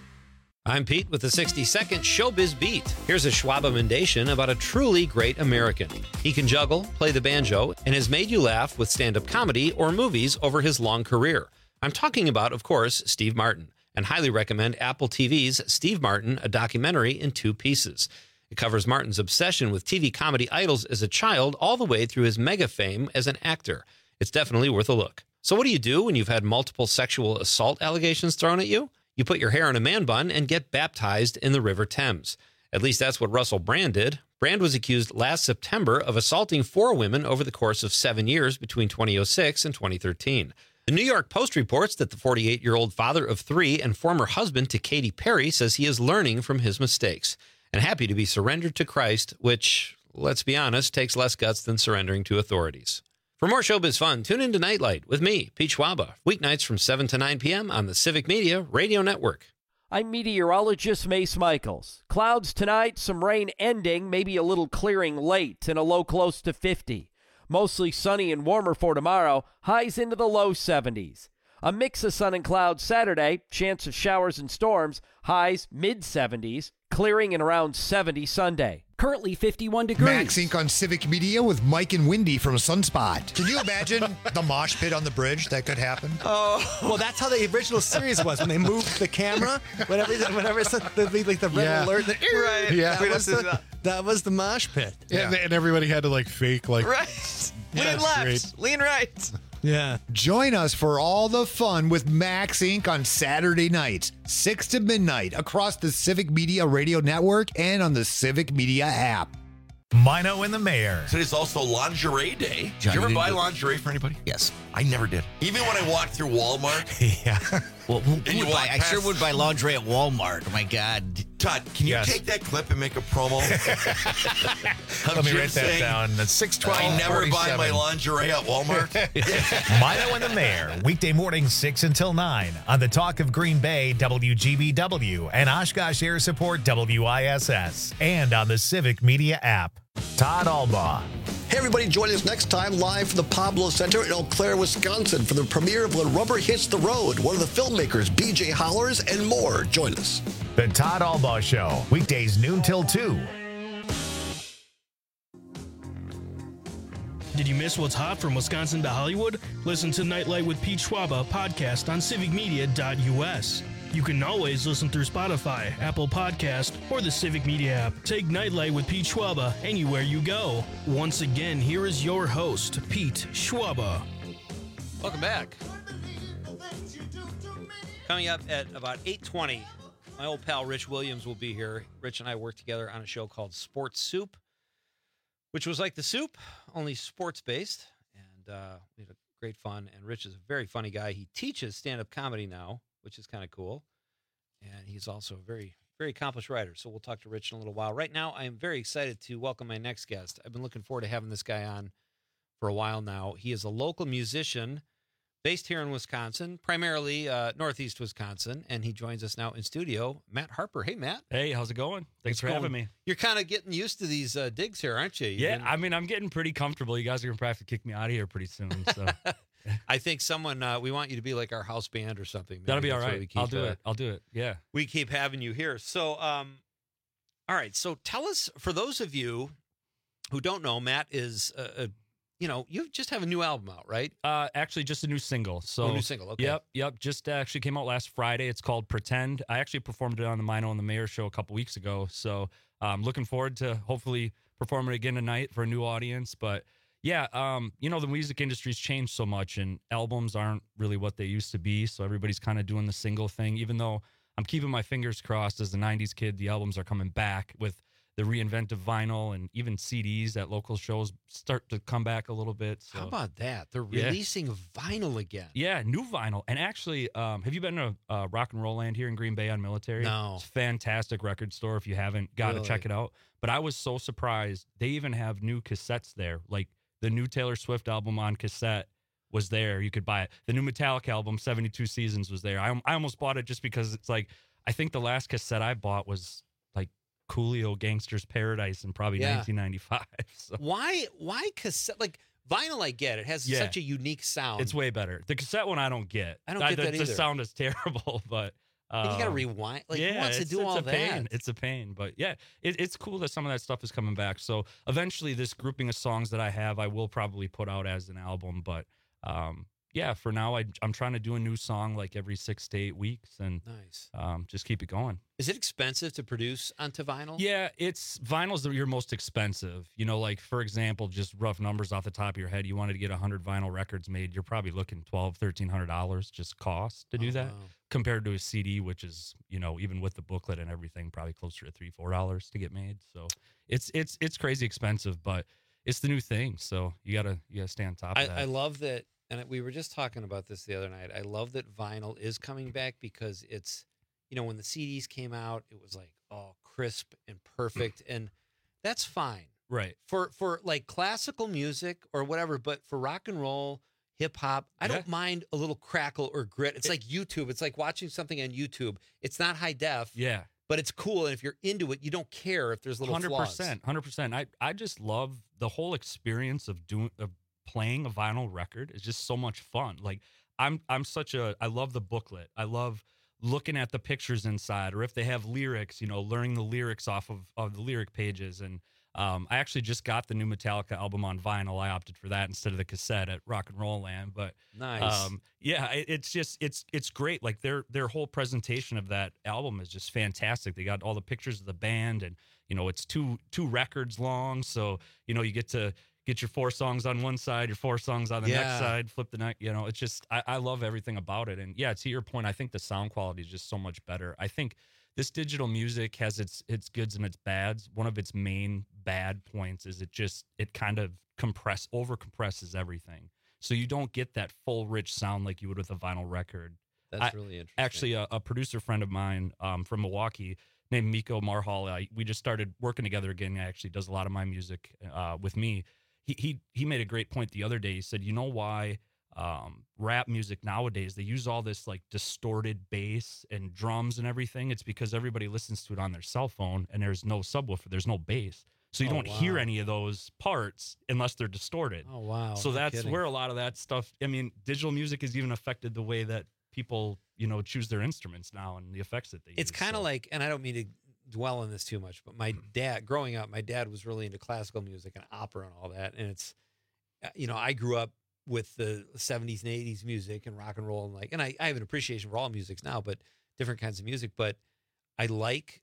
I'm Pete with the sixty-second Showbiz Beat. Here's a Schwab-amendation about a truly great American. He can juggle, play the banjo, and has made you laugh with stand-up comedy or movies over his long career. I'm talking about, of course, Steve Martin, and highly recommend Apple T V's Steve Martin, a documentary in two pieces. It covers Martin's obsession with T V comedy idols as a child all the way through his mega fame as an actor. It's definitely worth a look. So what do you do when you've had multiple sexual assault allegations thrown at you? You put your hair in a man bun and get baptized in the River Thames. At least that's what Russell Brand did. Brand was accused last September of assaulting four women over the course of seven years between twenty oh six and twenty thirteen. The New York Post reports that the forty-eight-year-old father of three and former husband to Katy Perry says he is learning from his mistakes and happy to be surrendered to Christ, which, let's be honest, takes less guts than surrendering to authorities. For more showbiz fun, tune in to Nightlight with me, Pete Schwaba, weeknights from seven to nine p.m. on the Civic Media Radio Network. I'm meteorologist Mace Michaels. Clouds tonight, some rain ending, maybe a little clearing late, and a low close to fifty. Mostly sunny and warmer for tomorrow, highs into the low seventies. A mix of sun and clouds Saturday, chance of showers and storms, highs mid-seventies, clearing and around seventy Sunday. Currently fifty-one degrees. Max Inc on Civic Media with Mike and Wendy from Sunspot. Can you imagine the mosh pit on the bridge that could happen? Oh, well, that's how the original series was when they moved the camera. Whenever, whenever it's the, the, like the red Yeah. alert, the, Right. Yeah, That that, was was the, that was the mosh pit. Yeah. And, and everybody had to like fake like Right. Yeah, Lean that's left, great. lean right. Yeah. Join us for all the fun with Max Incorporated on Saturday nights, six to midnight, across the Civic Media Radio Network and on the Civic Media app. Mino and the Mayor. Today's also lingerie day. Did Johnny, you ever did buy you- lingerie for anybody? Yes. I never did. Even when I walked through Walmart. Yeah. Well, who, And who you would buy, walk I sure past- would buy lingerie at Walmart. Oh my God. Todd, can you Yes. take that clip and make a promo? Let me Jim write that saying, down. That's six twelve. I never buy my lingerie at Walmart. Mino and the Mayor, weekday mornings six until nine on the Talk of Green Bay, W G B W, and Oshkosh Air Support, W I S S, and on the Civic Media app. Todd Albaugh. Hey, everybody, join us next time live from the Pablo Center in Eau Claire, Wisconsin for the premiere of When Rubber Hits the Road. One of the filmmakers, B J Hollers, and more. Join us. The Todd Albaugh Show, weekdays noon till two. Did you miss what's hot from Wisconsin to Hollywood? Listen to Nightlight with Pete Schwaba podcast on civic media dot U S. You can always listen through Spotify, Apple Podcast, or the Civic Media app. Take Nightlight with Pete Schwaba anywhere you go. Once again, here is your host, Pete Schwaba. Welcome back. Coming up at about eight twenty, my old pal Rich Williams will be here. Rich and I worked together on a show called Sports Soup, which was like The Soup, only sports-based. And uh, we had a great fun. And Rich is a very funny guy. He teaches stand-up comedy now, which is kind of cool. And he's also a very, very accomplished writer. So we'll talk to Rich in a little while. Right now, I am very excited to welcome my next guest. I've been looking forward to having this guy on for a while now. He is a local musician based here in Wisconsin, primarily uh, Northeast Wisconsin. And he joins us now in studio, Matt Harper. Hey, Matt. Hey, how's it going? Thanks It's for going- having me. You're kind of getting used to these uh, digs here, aren't you? You've Yeah, been- I mean, I'm getting pretty comfortable. You guys are going to probably have to kick me out of here pretty soon. So I think someone, uh, we want you to be like our house band or something. Maybe. that'll be all That's why right. we keep, I'll do uh, it. I'll do it. Yeah. We keep having you here. So, um, all right. So tell us, for those of you who don't know, Matt is, uh, a, you know, you just have a new album out, right? Uh, actually, just a new single. So Oh, new single, okay. Yep, yep. Just actually came out last Friday. It's called Pretend. I actually performed it on the Mino and the Mayor show a couple weeks ago. So I'm looking forward to hopefully performing it again tonight for a new audience. But yeah, um, you know, the music industry's changed so much, and albums aren't really what they used to be. So everybody's kind of doing the single thing. Even though I'm keeping my fingers crossed as a nineties kid, the albums are coming back with the reinvent of vinyl, and even C Ds at local shows start to come back a little bit. So. How about that? They're Yeah. releasing vinyl again. Yeah, new vinyl. And actually, um, have you been to uh, Rock and Roll Land here in Green Bay on Military? No. It's a fantastic record store. If you haven't, got to Really? check it out. But I was so surprised. They even have new cassettes there. Like the new Taylor Swift album on cassette was there. You could buy it. The new Metallica album, seventy-two Seasons, was there. I, I almost bought it just because it's like, I think the last cassette I bought was like Coolio Gangster's Paradise in probably Yeah. nineteen ninety-five. So. Why, why cassette? Like vinyl, I get it. It has Yeah. such a unique sound. It's way better. The cassette one I don't get. I don't get the, that the either. sound is terrible, but um, And you gotta rewind. Like, who yeah, wants to it's, do it's all a pain. that? It's a pain, but yeah, it, it's cool that some of that stuff is coming back. So eventually, this grouping of songs that I have, I will probably put out as an album. But um, yeah, for now, I, I'm trying to do a new song like every six to eight weeks, and Nice. um, just keep it going. Is it expensive to produce onto vinyl? Yeah, it's vinyl's the, your most expensive. You know, like for example, just rough numbers off the top of your head. You wanted to get one hundred vinyl records made, you're probably looking twelve, thirteen hundred dollars just cost to do Oh, that. wow. Compared to a C D, which is, you know, even with the booklet and everything, probably closer to three, four dollars to get made. So it's it's it's crazy expensive, but it's the new thing. So you gotta you gotta stay on top I, of that. I love that, and we were just talking about this the other night. I love that vinyl is coming back because it's, you know, when the C Ds came out, it was like, oh, crisp and perfect, and that's fine. Right. For for like classical music or whatever, but for rock and roll, hip hop, I don't mind a little crackle or grit. It's like YouTube. It's like watching something on YouTube. It's not high def. Yeah. But it's cool, and if you're into it, you don't care if there's little Hundred flaws. percent, hundred percent. I I just love the whole experience of doing of playing a vinyl record. It's just so much fun. Like I'm I'm such a I love the booklet. I love looking at the pictures inside, or if they have lyrics, you know, learning the lyrics off of of the lyric pages. And um, I actually just got the new Metallica album on vinyl. I opted for that instead of the cassette at Rock and Roll Land. But Nice. um, yeah, it, it's just it's it's great. Like their their whole presentation of that album is just fantastic. They got all the pictures of the band, and you know it's two two records long, so you know you get to get your four songs on one side, your four songs on the Yeah. next side, flip the neck. You know, it's just I, I love everything about it. And yeah, to your point, I think the sound quality is just so much better. I think this digital music has its its goods and its bads. One of its main bad points is it just it kind of compress over compresses everything. So you don't get that full rich sound like you would with a vinyl record. That's I- really interesting. Actually, a, a producer friend of mine um, from Milwaukee named Miko Marhal, I, we just started working together again. He actually does a lot of my music uh, with me. He, he he made a great point the other day. He said, you know why um, rap music nowadays, they use all this like distorted bass and drums and everything? It's because everybody listens to it on their cell phone and there's no subwoofer, there's no bass. So you Oh, don't hear wow. any of those parts unless they're distorted. Oh, wow. So No that's kidding. where a lot of that stuff, I mean, digital music has even affected the way that people, you know, choose their instruments now and the effects that they It's use. kind of So- like, and I don't mean to dwell on this too much, but my dad, growing up, my dad was really into classical music and opera and all that. And it's, uh, you know, I grew up with the seventies and eighties music and rock and roll and like, and I, I have an appreciation for all musics now, but different kinds of music. But I like,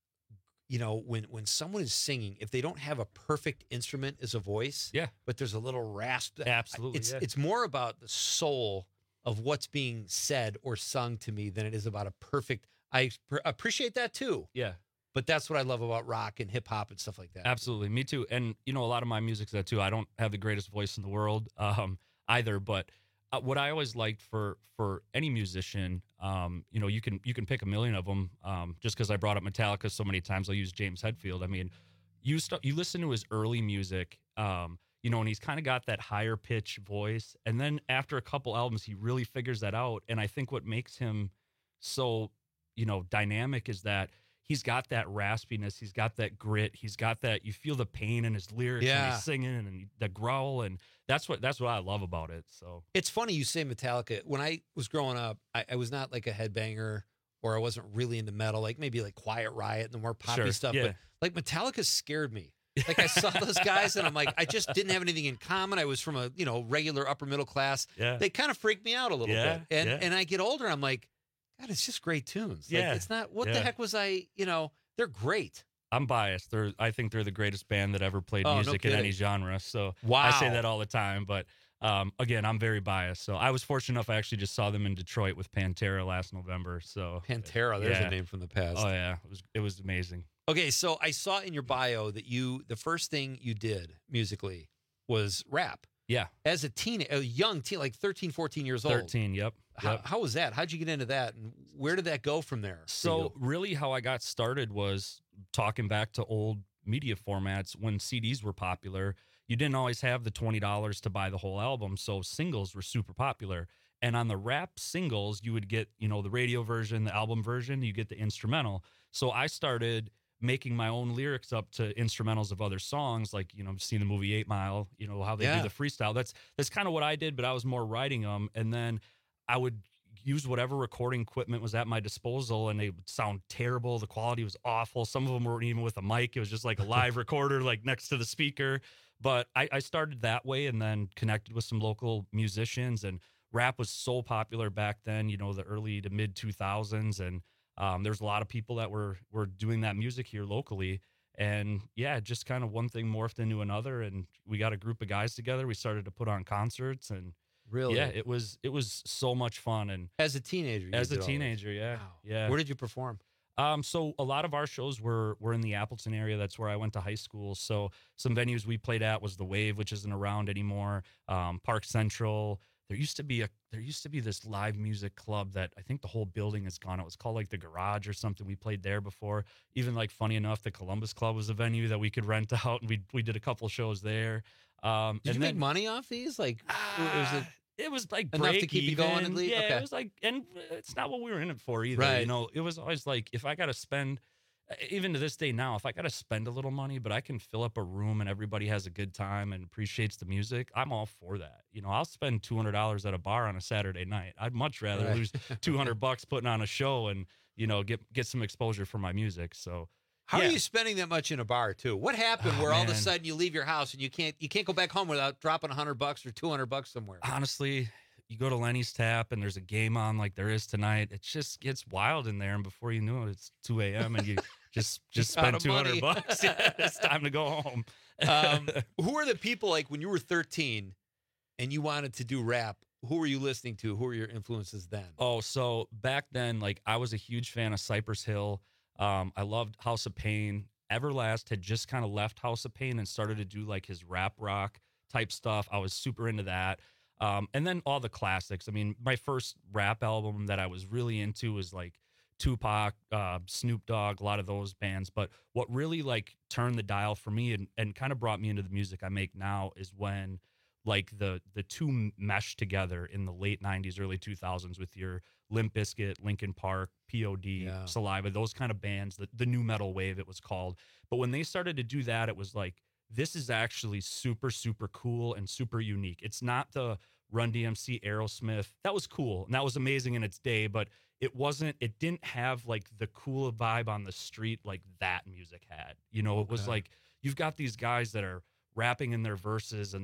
you know, when, when someone is singing, if they don't have a perfect instrument as a voice, yeah, but there's a little rasp. Absolutely. It's, yeah. it's more about the soul of what's being said or sung to me than it is about a perfect, I pr- appreciate that too. Yeah. But that's what I love about rock and hip hop and stuff like that. Absolutely. Me too. And, you know, a lot of my music's that too. I don't have the greatest voice in the world um, either, but uh, what I always liked for for any musician, um, you know, you can you can pick a million of them. Um, just because I brought up Metallica so many times, I'll use James Hetfield. I mean, you st- you listen to his early music, um, you know, and he's kind of got that higher pitch voice. And then after a couple albums, he really figures that out. And I think what makes him so, you know, dynamic is that he's got that raspiness. He's got that grit. He's got that, you feel the pain in his lyrics Yeah. when he's singing and the growl. And that's what, that's what I love about it. So It's funny you say Metallica. When I was growing up, I, I was not like a headbanger, or I wasn't really into metal, like maybe like Quiet Riot and the more poppy Sure, stuff. yeah. But like Metallica scared me. Like I saw those guys and I'm like, I just didn't have anything in common. I was from a, you know, regular upper middle class. Yeah. They kind of freaked me out a little Yeah, bit. And yeah. and I get older, I'm like, God, it's just great tunes. Like, Yeah, it's not, what yeah. the heck was I, you know, they're great. I'm biased. They're, I think they're the greatest band that ever played Oh, no music in any kidding. genre. So Wow. I say that all the time, but um, again, I'm very biased. So I was fortunate enough. I actually just saw them in Detroit with Pantera last November. So Pantera, there's yeah. a name from the past. Oh yeah. It was, it was amazing. Okay, so I saw in your bio that you, the first thing you did musically was rap. Yeah. As a teen, a young teen, like thirteen, fourteen years old. thirteen. Yep. How, yep. how was that? How'd you get into that? And where did that go from there? for So you? really how I got started was talking back to old media formats when C Ds were popular. You didn't always have the twenty dollars to buy the whole album. So singles were super popular. And on the rap singles, you would get, you know, the radio version, the album version, you get the instrumental. So I started making my own lyrics up to instrumentals of other songs, like, you know, see the movie Eight Mile, you know, how they Yeah. do the freestyle. That's that's kind of what I did, but I was more writing them. And then I would use whatever recording equipment was at my disposal, and they would sound terrible. The quality was awful. Some of them weren't even with a mic. It was just like a live recorder, like next to the speaker. But I, I started that way, and then connected with some local musicians. And rap was so popular back then, you know, the early to mid two thousands. And um, there's a lot of people that were were doing that music here locally. And yeah, just kind of one thing morphed into another, and we got a group of guys together. We started to put on concerts, and Really? yeah, it was it was so much fun. And as a teenager, you as a did all this? teenager, yeah, yeah. Where did you perform? Um, so a lot of our shows were were in the Appleton area. That's where I went to high school. So some venues we played at was the Wave, which isn't around anymore. Um, Park Central. There used to be a there used to be this live music club that I think the whole building is gone. It was called like the Garage or something. We played there before. Even like funny enough, the Columbus Club was a venue that we could rent out, and we we did a couple shows there. Um, Did and you then, make money off these? Like, was it it was like enough to break keep you going? At even. least? Yeah, okay. it was like, and it's not what we were in it for either. Right. You know, it was always like, if I got to spend, even to this day now, if I got to spend a little money, but I can fill up a room and everybody has a good time and appreciates the music, I'm all for that. You know, I'll spend two hundred dollars at a bar on a Saturday night. I'd much rather Right. lose two hundred bucks putting on a show and, you know, get get some exposure for my music. So. How yeah. are you spending that much in a bar too? What happened Oh, where all of a man. sudden you leave your house and you can't you can't go back home without dropping a hundred bucks or two hundred bucks somewhere? Honestly, you go to Lenny's Tap and there's a game on like there is tonight. It just gets wild in there, and before you know it, it's two a.m. and you just just Out spend of two hundred money. bucks. Yeah, it's time to go home. um, who are the people like when you were thirteen and you wanted to do rap? Who were you listening to? Who were your influences then? Oh, so back then, like I was a huge fan of Cypress Hill. Um, I loved House of Pain. Everlast had just kind of left House of Pain and started to do like his rap rock type stuff. I was super into that. Um, and then all the classics. I mean, my first rap album that I was really into was like Tupac, uh, Snoop Dogg, a lot of those bands. But what really like turned the dial for me and, and kind of brought me into the music I make now is when like the the two meshed together in the late nineties, early two thousands with your Limp Bizkit, Linkin Park, P O D, Yeah. Saliva, those kind of bands, the, the new metal wave it was called. But when they started to do that, it was like, this is actually super, super cool and super unique. It's not the Run D M C, Aerosmith. That was cool, and that was amazing in its day, but it wasn't, it didn't have like the cool vibe on the street like that music had. You know, it was Okay. like, you've got these guys that are rapping in their verses and then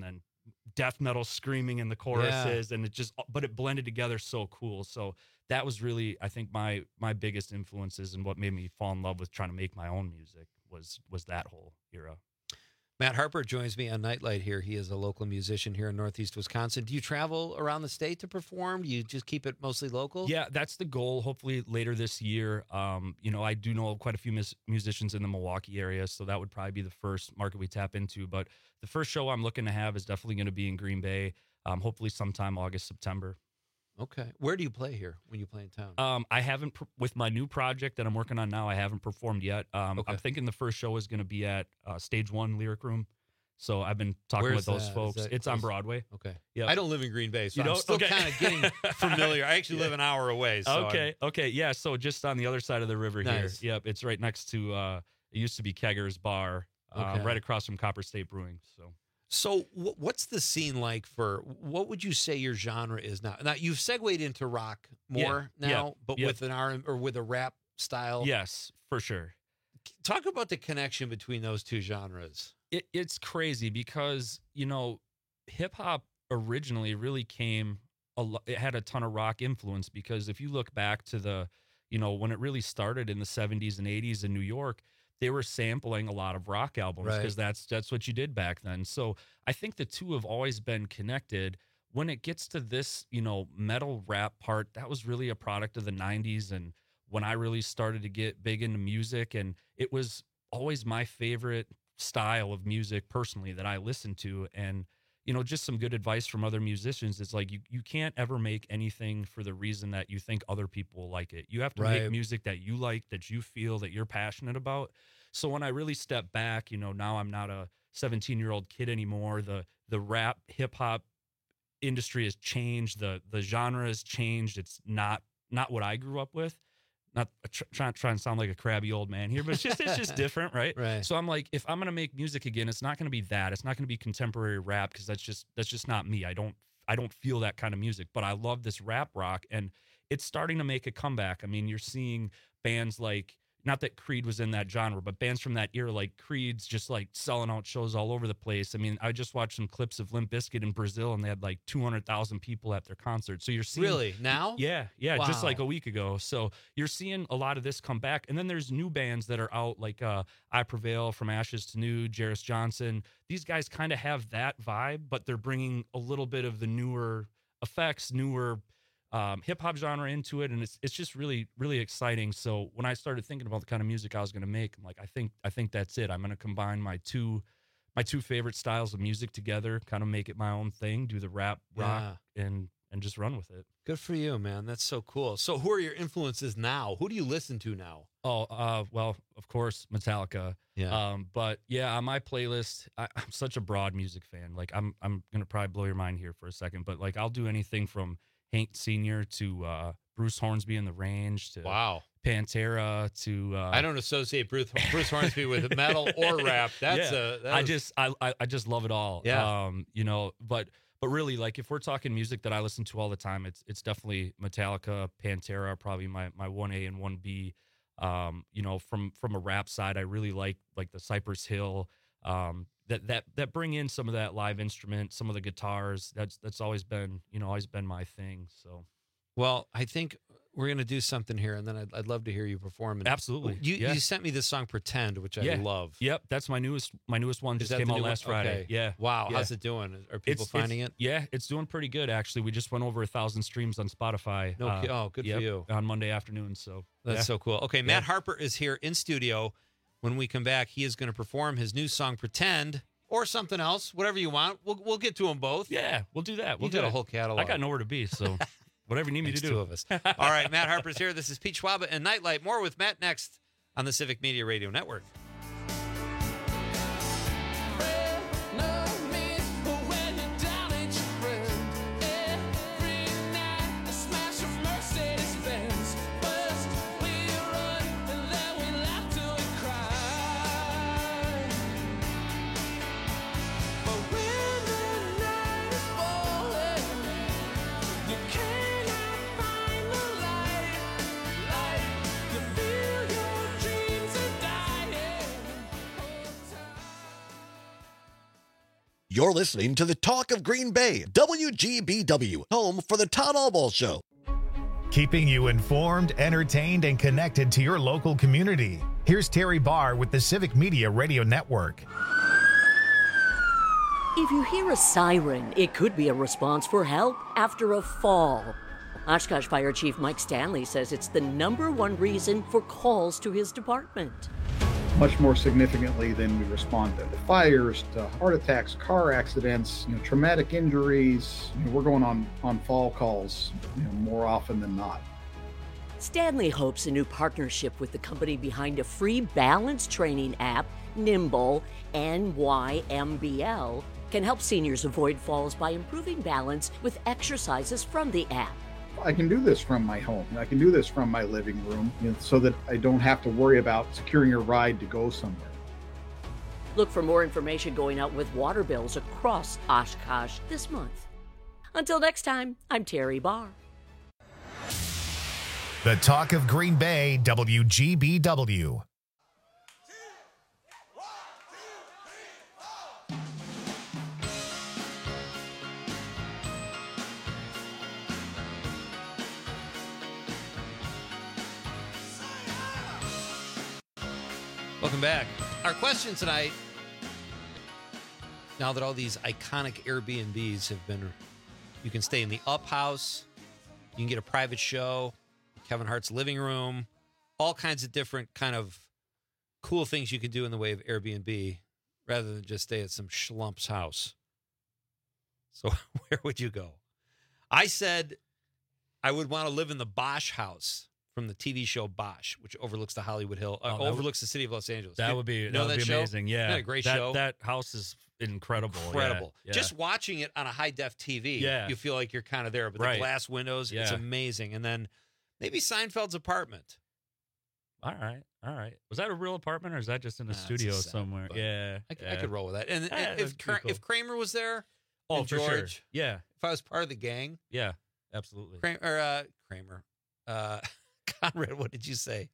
death metal screaming in the choruses, yeah. and it just, but it blended together so cool. So that was really, I think, my my biggest influences and what made me fall in love with trying to make my own music was was that whole era. Matt Harper joins me on Nightlight here. He is a local musician here in Northeast Wisconsin. Do you travel around the state to perform? Do you just keep it mostly local? Yeah, that's the goal. Hopefully later this year. Um, you know, I do know quite a few mus- musicians in the Milwaukee area, so that would probably be the first market we tap into. But the first show I'm looking to have is definitely going to be in Green Bay, um, hopefully sometime August, September. Okay. Where do you play here when you play in town? Um, I haven't, with my new project that I'm working on now, I haven't performed yet. Um, Okay. I'm thinking the first show is going to be at uh, Stage One Lyric Room. So I've been talking Where's with those that? folks. Is that It's on close? Broadway. Okay. Yeah. I don't live in Green Bay, so You I'm don't? still Okay. kind of getting familiar. I actually live an hour away. So okay. Okay. Yeah. So just on the other side of the river Nice. here. Yep. It's right next to, uh, it used to be Kegger's Bar, uh, Okay. right across from Copper State Brewing. So. So wh- what's the scene like for, what would you say your genre is now? Now, you've segued into rock more Yeah, now, yeah, but yeah. with an R or with a rap style. Yes, for sure. Talk about the connection between those two genres. It, it's crazy because, you know, hip hop originally really came, a lo- it had a ton of rock influence because if you look back to the, you know, when it really started in the seventies and eighties in New York, they were sampling a lot of rock albums Right. because that's that's what you did back then. So I think the two have always been connected. When it gets to this, you know, metal rap part, that was really a product of the nineties and when I really started to get big into music, and it was always my favorite style of music personally that I listened to. And you know, just some good advice from other musicians. It's like you you can't ever make anything for the reason that you think other people like it. You have to Right. make music that you like, that you feel, that you're passionate about. So when I really step back, you know, now I'm not a seventeen-year-old kid anymore. The the rap hip hop industry has changed. The the genre has changed. It's not not what I grew up with. Not tr- trying trying to sound like a crabby old man here, but it's just it's just different, right? Right. So I'm like, if I'm gonna make music again, it's not gonna be that. It's not gonna be contemporary rap because that's just that's just not me. I don't I don't feel that kind of music. But I love this rap rock, and it's starting to make a comeback. I mean, you're seeing bands like, not that Creed was in that genre, but bands from that era like Creed's just like selling out shows all over the place. I mean, I just watched some clips of Limp Bizkit in Brazil, and they had like two hundred thousand people at their concert. So you're seeing Really? Now? yeah, yeah, just Wow. like a week ago. So you're seeing a lot of this come back. And then there's new bands that are out, like uh, I Prevail, From Ashes to New, Jairus Johnson. These guys kind of have that vibe, but they're bringing a little bit of the newer effects, newer um, hip hop genre into it, and it's it's just really really exciting. So when I started thinking about the kind of music I was going to make, I'm like, I think I think that's it. I'm going to combine my two my two favorite styles of music together, kind of make it my own thing, do the rap, rock, and and just run with it. Good for you, man. That's so cool. So who are your influences now? Who do you listen to now? Oh, uh, well, of course, Metallica. Yeah. Um, but yeah, on my playlist, I, I'm such a broad music fan. Like, I'm I'm gonna probably blow your mind here for a second, but like, I'll do anything from Hank Senior to uh, Bruce Hornsby and the Range to Wow. Pantera to uh, I don't associate Bruce, Bruce Hornsby with metal or rap. That's yeah. a. That I was- just I, I I just love it all. Yeah. Um, you know, but but really, like, if we're talking music that I listen to all the time, it's it's definitely Metallica, Pantera, probably my my one A and one B. Um, you know, from from a rap side, I really like like the Cypress Hill. Um, that that that bring in some of that live instrument, some of the guitars. That's that's always been you know always been my thing. So. Well, I think we're going to do something here, and then I'd, I'd love to hear you perform. And Absolutely. You, Yeah. you sent me the song "Pretend," which I Yeah. love. Yep, that's my newest my newest one. Is Just that came the out new one? last Friday. Okay. Yeah. Wow. Yeah. How's it doing? Are people It's- finding it's- it? Yeah, it's doing pretty good actually. We just went over a thousand streams on Spotify. No uh, ki- oh, good for yep, you. On Monday afternoon. So That's yeah. so cool. Okay, Yeah. Matt Harper is here in studio. When we come back, he is going to perform his new song "Pretend" or something else, whatever you want. We'll we'll get to them both. Yeah, we'll do that. We'll You do got a it. wall catalog. I got nowhere to be, so whatever you need me Thanks, to do. two of us. All right, Matt Harper's here. This is Pete Schwaba and Nightlight. More with Matt next on the Civic Media Radio Network. You're listening to the Talk of Green Bay, W G B W, home for the Todd Albaugh Show. Keeping you informed, entertained, and connected to your local community. Here's Terry Barr with the Civic Media Radio Network. If you hear a siren, it could be a response for help after a fall. Oshkosh Fire Chief Mike Stanley says it's the number one reason for calls to his department. Much more significantly than we respond to fires, to heart attacks, car accidents, you know, traumatic injuries. You know, we're going on, on fall calls, you know, more often than not. Stanley hopes a new partnership with the company behind a free balance training app, Nimble, N Y M B L, can help seniors avoid falls by improving balance with exercises from the app. I can do this from my home. I can do this from my living room, you know, so that I don't have to worry about securing a ride to go somewhere. Look for more information going out with water bills across Oshkosh this month. Until next time, I'm Terry Barr. The Talk of Green Bay, W G B W. Welcome back. Our question tonight, now that all these iconic Airbnbs have been, you can stay in the Up House, you can get a private show, Kevin Hart's living room, all kinds of different kind of cool things you can do in the way of Airbnb rather than just stay at some schlump's house. So where would you go? I said I would want to live in the Bosch house from the T V show Bosch, which overlooks the Hollywood Hill, uh, Oh, that overlooks the city of Los Angeles. That Did- would be know that would that be show? amazing. Yeah, Isn't that a great that, show. That house is incredible. Incredible. Yeah, Just watching it on a high def T V, Yeah. you feel like you're kind of there. But Right. the glass windows, it's Yeah. amazing. And then maybe Seinfeld's apartment. All right, all right. Was that a real apartment or is that just in a Nah, it's a studio set, somewhere? but Yeah, I, c- I yeah. could roll with that. And, Yeah, and that'd if be Kra- cool. if Kramer was there, Oh, and for sure. George, Yeah, if I was part of the gang, yeah, absolutely. Kramer, or, uh, Kramer, uh, Conrad, what did you say?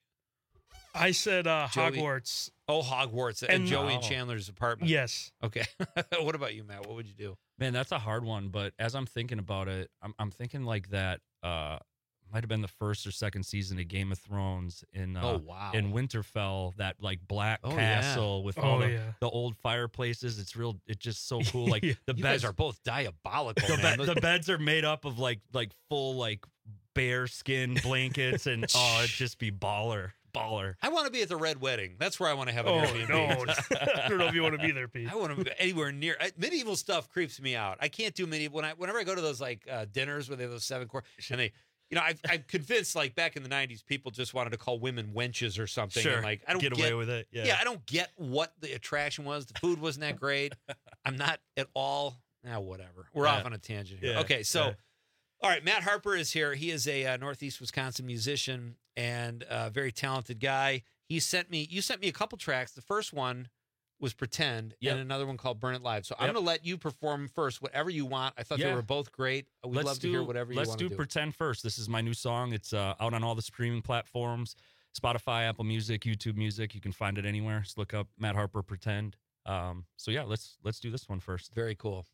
I said uh, Joey- Hogwarts. Oh, Hogwarts and, And- Joey and Oh. Chandler's apartment. Yes. Okay. What about you, Matt? What would you do? Man, that's a hard one. But as I'm thinking about it, I'm I'm thinking like that. Uh, might have been the first or second season of Game of Thrones in uh, Oh, wow. in Winterfell. That like black Oh, yeah. castle with all Oh, the, yeah. the old fireplaces. It's real. It's just so cool. Like Yeah. the You beds guys are both diabolical, the, man. be- the beds are made up of like like full like bear skin blankets and oh, it'd just be baller, baller. I want to be at the Red Wedding. That's where I want to have an Oh, Airbnb. no. I don't know if you want to be there, Pete. I want to be anywhere near I, medieval stuff. Creeps me out. I can't do medieval. When I whenever I go to those like uh, dinners where they have those seven course and they, you know, I, I'm convinced like back in the nineties, people just wanted to call women wenches or something. Sure, And, like I don't get get, away with it. Yeah, Yeah, I don't get what the attraction was. The food wasn't that great. I'm not at all. Now, whatever. We're Yeah. off on a tangent here. Yeah, Okay, so. yeah. All right, Matt Harper is here. He is a uh, Northeast Wisconsin musician and a very talented guy. He sent me, you sent me a couple tracks. The first one was Pretend Yep. and another one called Burn It Live. So I'm Yep. going to let you perform first, whatever you want. I thought they Yeah. were both great. We'd Let's love do, to hear whatever you let's want do to do. Pretend first. This is my new song. It's uh, out on all the streaming platforms, Spotify, Apple Music, YouTube Music. You can find it anywhere. Just look up Matt Harper Pretend. Um, so yeah, let's let's do this one first. Very cool.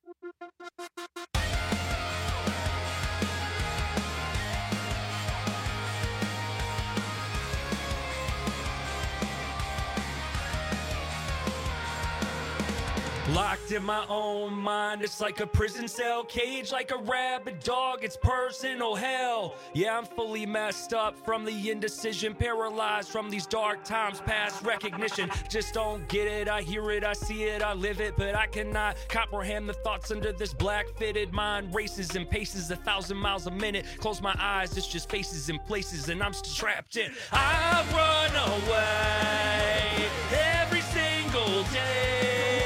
Locked in my own mind, it's like a prison cell cage, like a rabid dog, it's personal hell. Yeah, I'm fully messed up from the indecision, paralyzed from these dark times past recognition. Just don't get it, I hear it, I see it, I live it, but I cannot comprehend the thoughts under this black fitted mind. Races and paces a thousand miles a minute. Close my eyes, it's just faces and places, and I'm still trapped in. I run away every single day.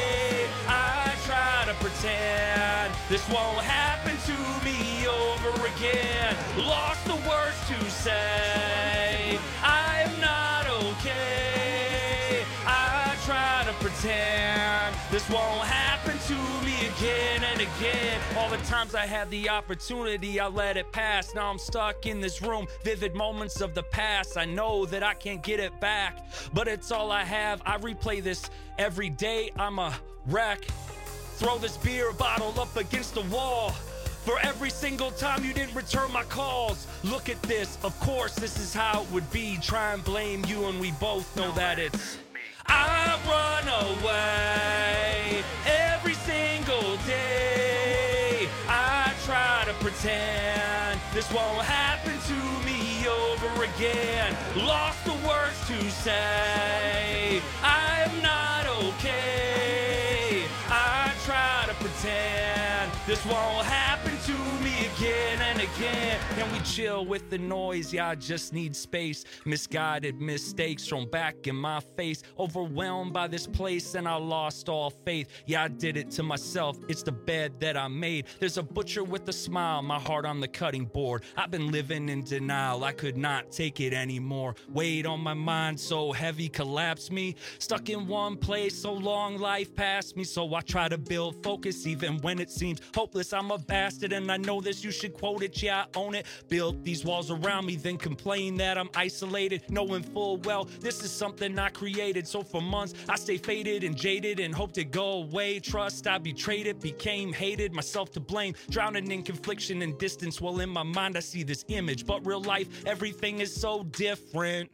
Pretend this won't happen to me over again. Lost the words to say. I am not okay. I try to pretend this won't happen to me again and again. All the times I had the opportunity, I let it pass. Now I'm stuck in this room. Vivid moments of the past. I know that I can't get it back, but it's all I have. I replay this every day. I'm a wreck. throw this beer bottle up against the wall. For every single time you didn't return my calls. Look at this, of course this is how it would be. Try and blame you and we both know that it's I run away every single day. I try to pretend this won't happen to me over again. Lost the words to say, I am not okay. I try to pretend this won't happen to me again and again. Can we chill with the noise? Yeah, I just need space. Misguided mistakes thrown back in my face. Overwhelmed by this place and I lost all faith. Yeah, I did it to myself. It's the bed that I made. There's a butcher with a smile, my heart on the cutting board. I've been living in denial. I could not take it anymore. Weight on my mind so heavy collapsed me. Stuck in one place so long life passed me. So I try to build focus even when it seems hopeless. I'm a bastard and I know this, you should quote it. Yeah, I own it. Built these walls around me, then complain that I'm isolated, knowing full well this is something I created. So for months I stay faded and jaded and hoped it'd go away. Trust I betrayed it, became hated, myself to blame, drowning in confliction and distance. Well, in my mind I see this image, but real life everything is so different.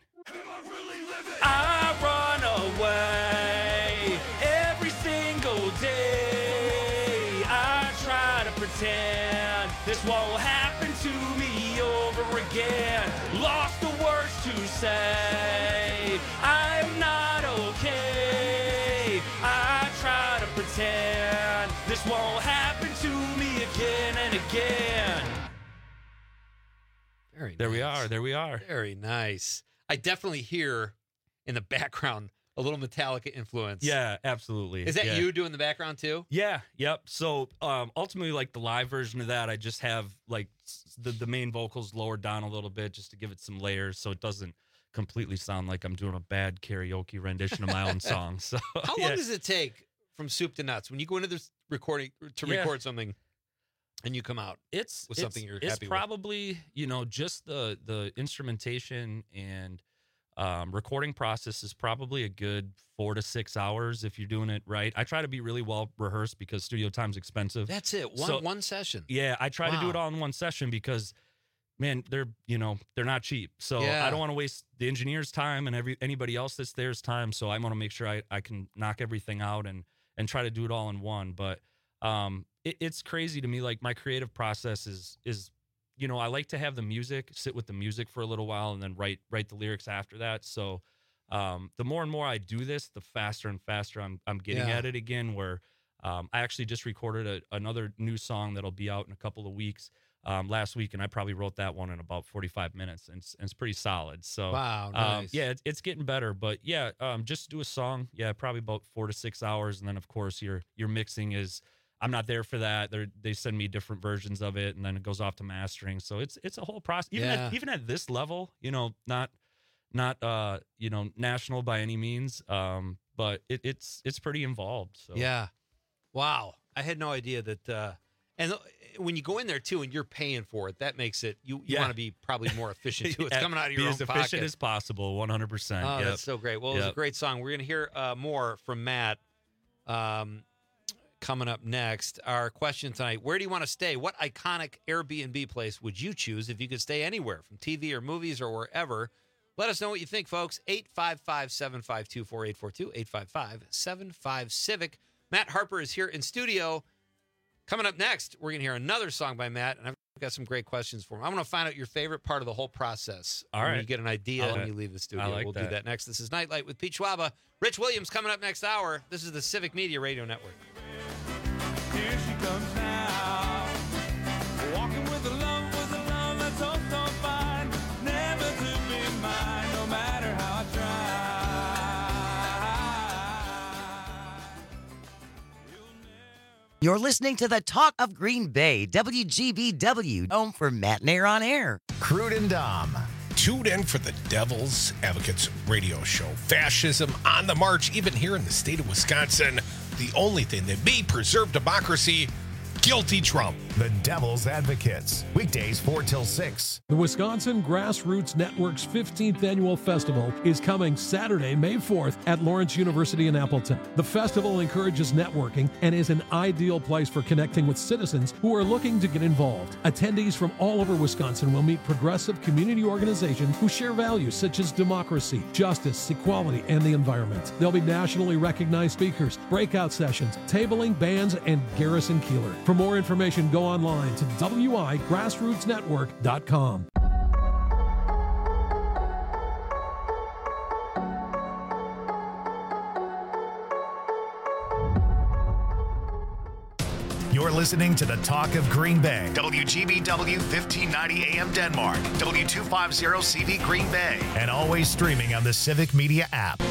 I run away every single day. I try to pretend this won't happen to me over again. Lost the words to say, I'm not okay. I try to pretend this won't happen to me again and again. Very There nice. we are. There we are. Very nice. I definitely hear in the background a little Metallica influence. Yeah, absolutely. Is that Yeah. you doing the background too? Yeah, yep. So um, ultimately, like the live version of that, I just have like s- the, the main vocals lowered down a little bit just to give it some layers so it doesn't completely sound like I'm doing a bad karaoke rendition of my own song. So How yeah. long does it take from soup to nuts when you go into this recording to Yeah. record something and you come out it's with it's- something you're it's happy with? probably you know just the the instrumentation and um, recording process is probably a good four to six hours if you're doing it right. I try to be really well rehearsed because studio time's expensive. That's it. One So- one session. Yeah, I try to do Wow. it all in one session because, man, they're you know they're not cheap. So Yeah. I don't want to waste the engineer's time and every anybody else that's there's time. So I want to make sure I, I can knock everything out and and try to do it all in one. But um, it, it's crazy to me. Like my creative process is is you know I like to have the music, sit with the music for a little while, and then write write the lyrics after that. So um, the more and more I do this, the faster and faster I'm I'm getting Yeah. at it again. Where um, I actually just recorded a, another new song that'll be out in a couple of weeks um, last week, and I probably wrote that one in about forty-five minutes, and it's, and it's pretty solid. So Wow, um, nice. yeah, it's, it's getting better. But yeah, um, just do a song. Yeah, probably about four to six hours, and then of course your your mixing is. I'm not there for that. They they send me different versions of it, and then it goes off to mastering. So it's it's a whole process. Even Yeah. at, even at this level, you know, not not uh you know national by any means, um, but it, it's it's pretty involved. So Yeah. Wow. I had no idea that. Uh, and th- when you go in there too, and you're paying for it, that makes it you, you Yeah. want to be probably more efficient too. It's Yeah, coming out of be your as own efficient pocket. as possible. one hundred percent. Oh, Yep. that's so great. Well, it was a Yep. great song. We're going to hear uh, more from Matt um, coming up next. Our question tonight, where do you want to stay? What iconic Airbnb place would you choose if you could stay anywhere, from T V or movies or wherever? Let us know what you think, folks. eight five five, seven five two, four eight four two, eight five five, seven five, Civic. Matt Harper is here in studio. Coming up next, we're going to hear another song by Matt, and I've got some great questions for him. I want to find out your favorite part of the whole process. All when right. you get an idea I and like- you leave the studio. I like we'll do that. that next. This is Nightlight with Pete Schwaba. Rich Williams coming up next hour. This is the Civic Media Radio Network. Here she comes now, walking with a love, with a love that's so, so fine, never to be mine, no matter how I try. You're listening to the Talk of Green Bay, W G B W, home for Matt Nair on Air. Crude and Dom. Tuned in for the Devil's Advocates radio show. Fascism on the march, even here in the state of Wisconsin. The only thing that may preserve democracy, guilty Trump. The Devil's Advocates, weekdays four till six. The Wisconsin Grassroots Network's fifteenth annual festival is coming Saturday, May fourth at Lawrence University in Appleton. The festival encourages networking and is an ideal place for connecting with citizens who are looking to get involved. Attendees from all over Wisconsin will meet progressive community organizations who share values such as democracy, justice, equality, and the environment. There'll be nationally recognized speakers, breakout sessions, tabling, bands, and Garrison Keeler. For more information, go online to w i grassroots network dot com. You're listening to the Talk of Green Bay. W G B W fifteen ninety A M Denmark. W two fifty C V Green Bay. And always streaming on the Civic Media app.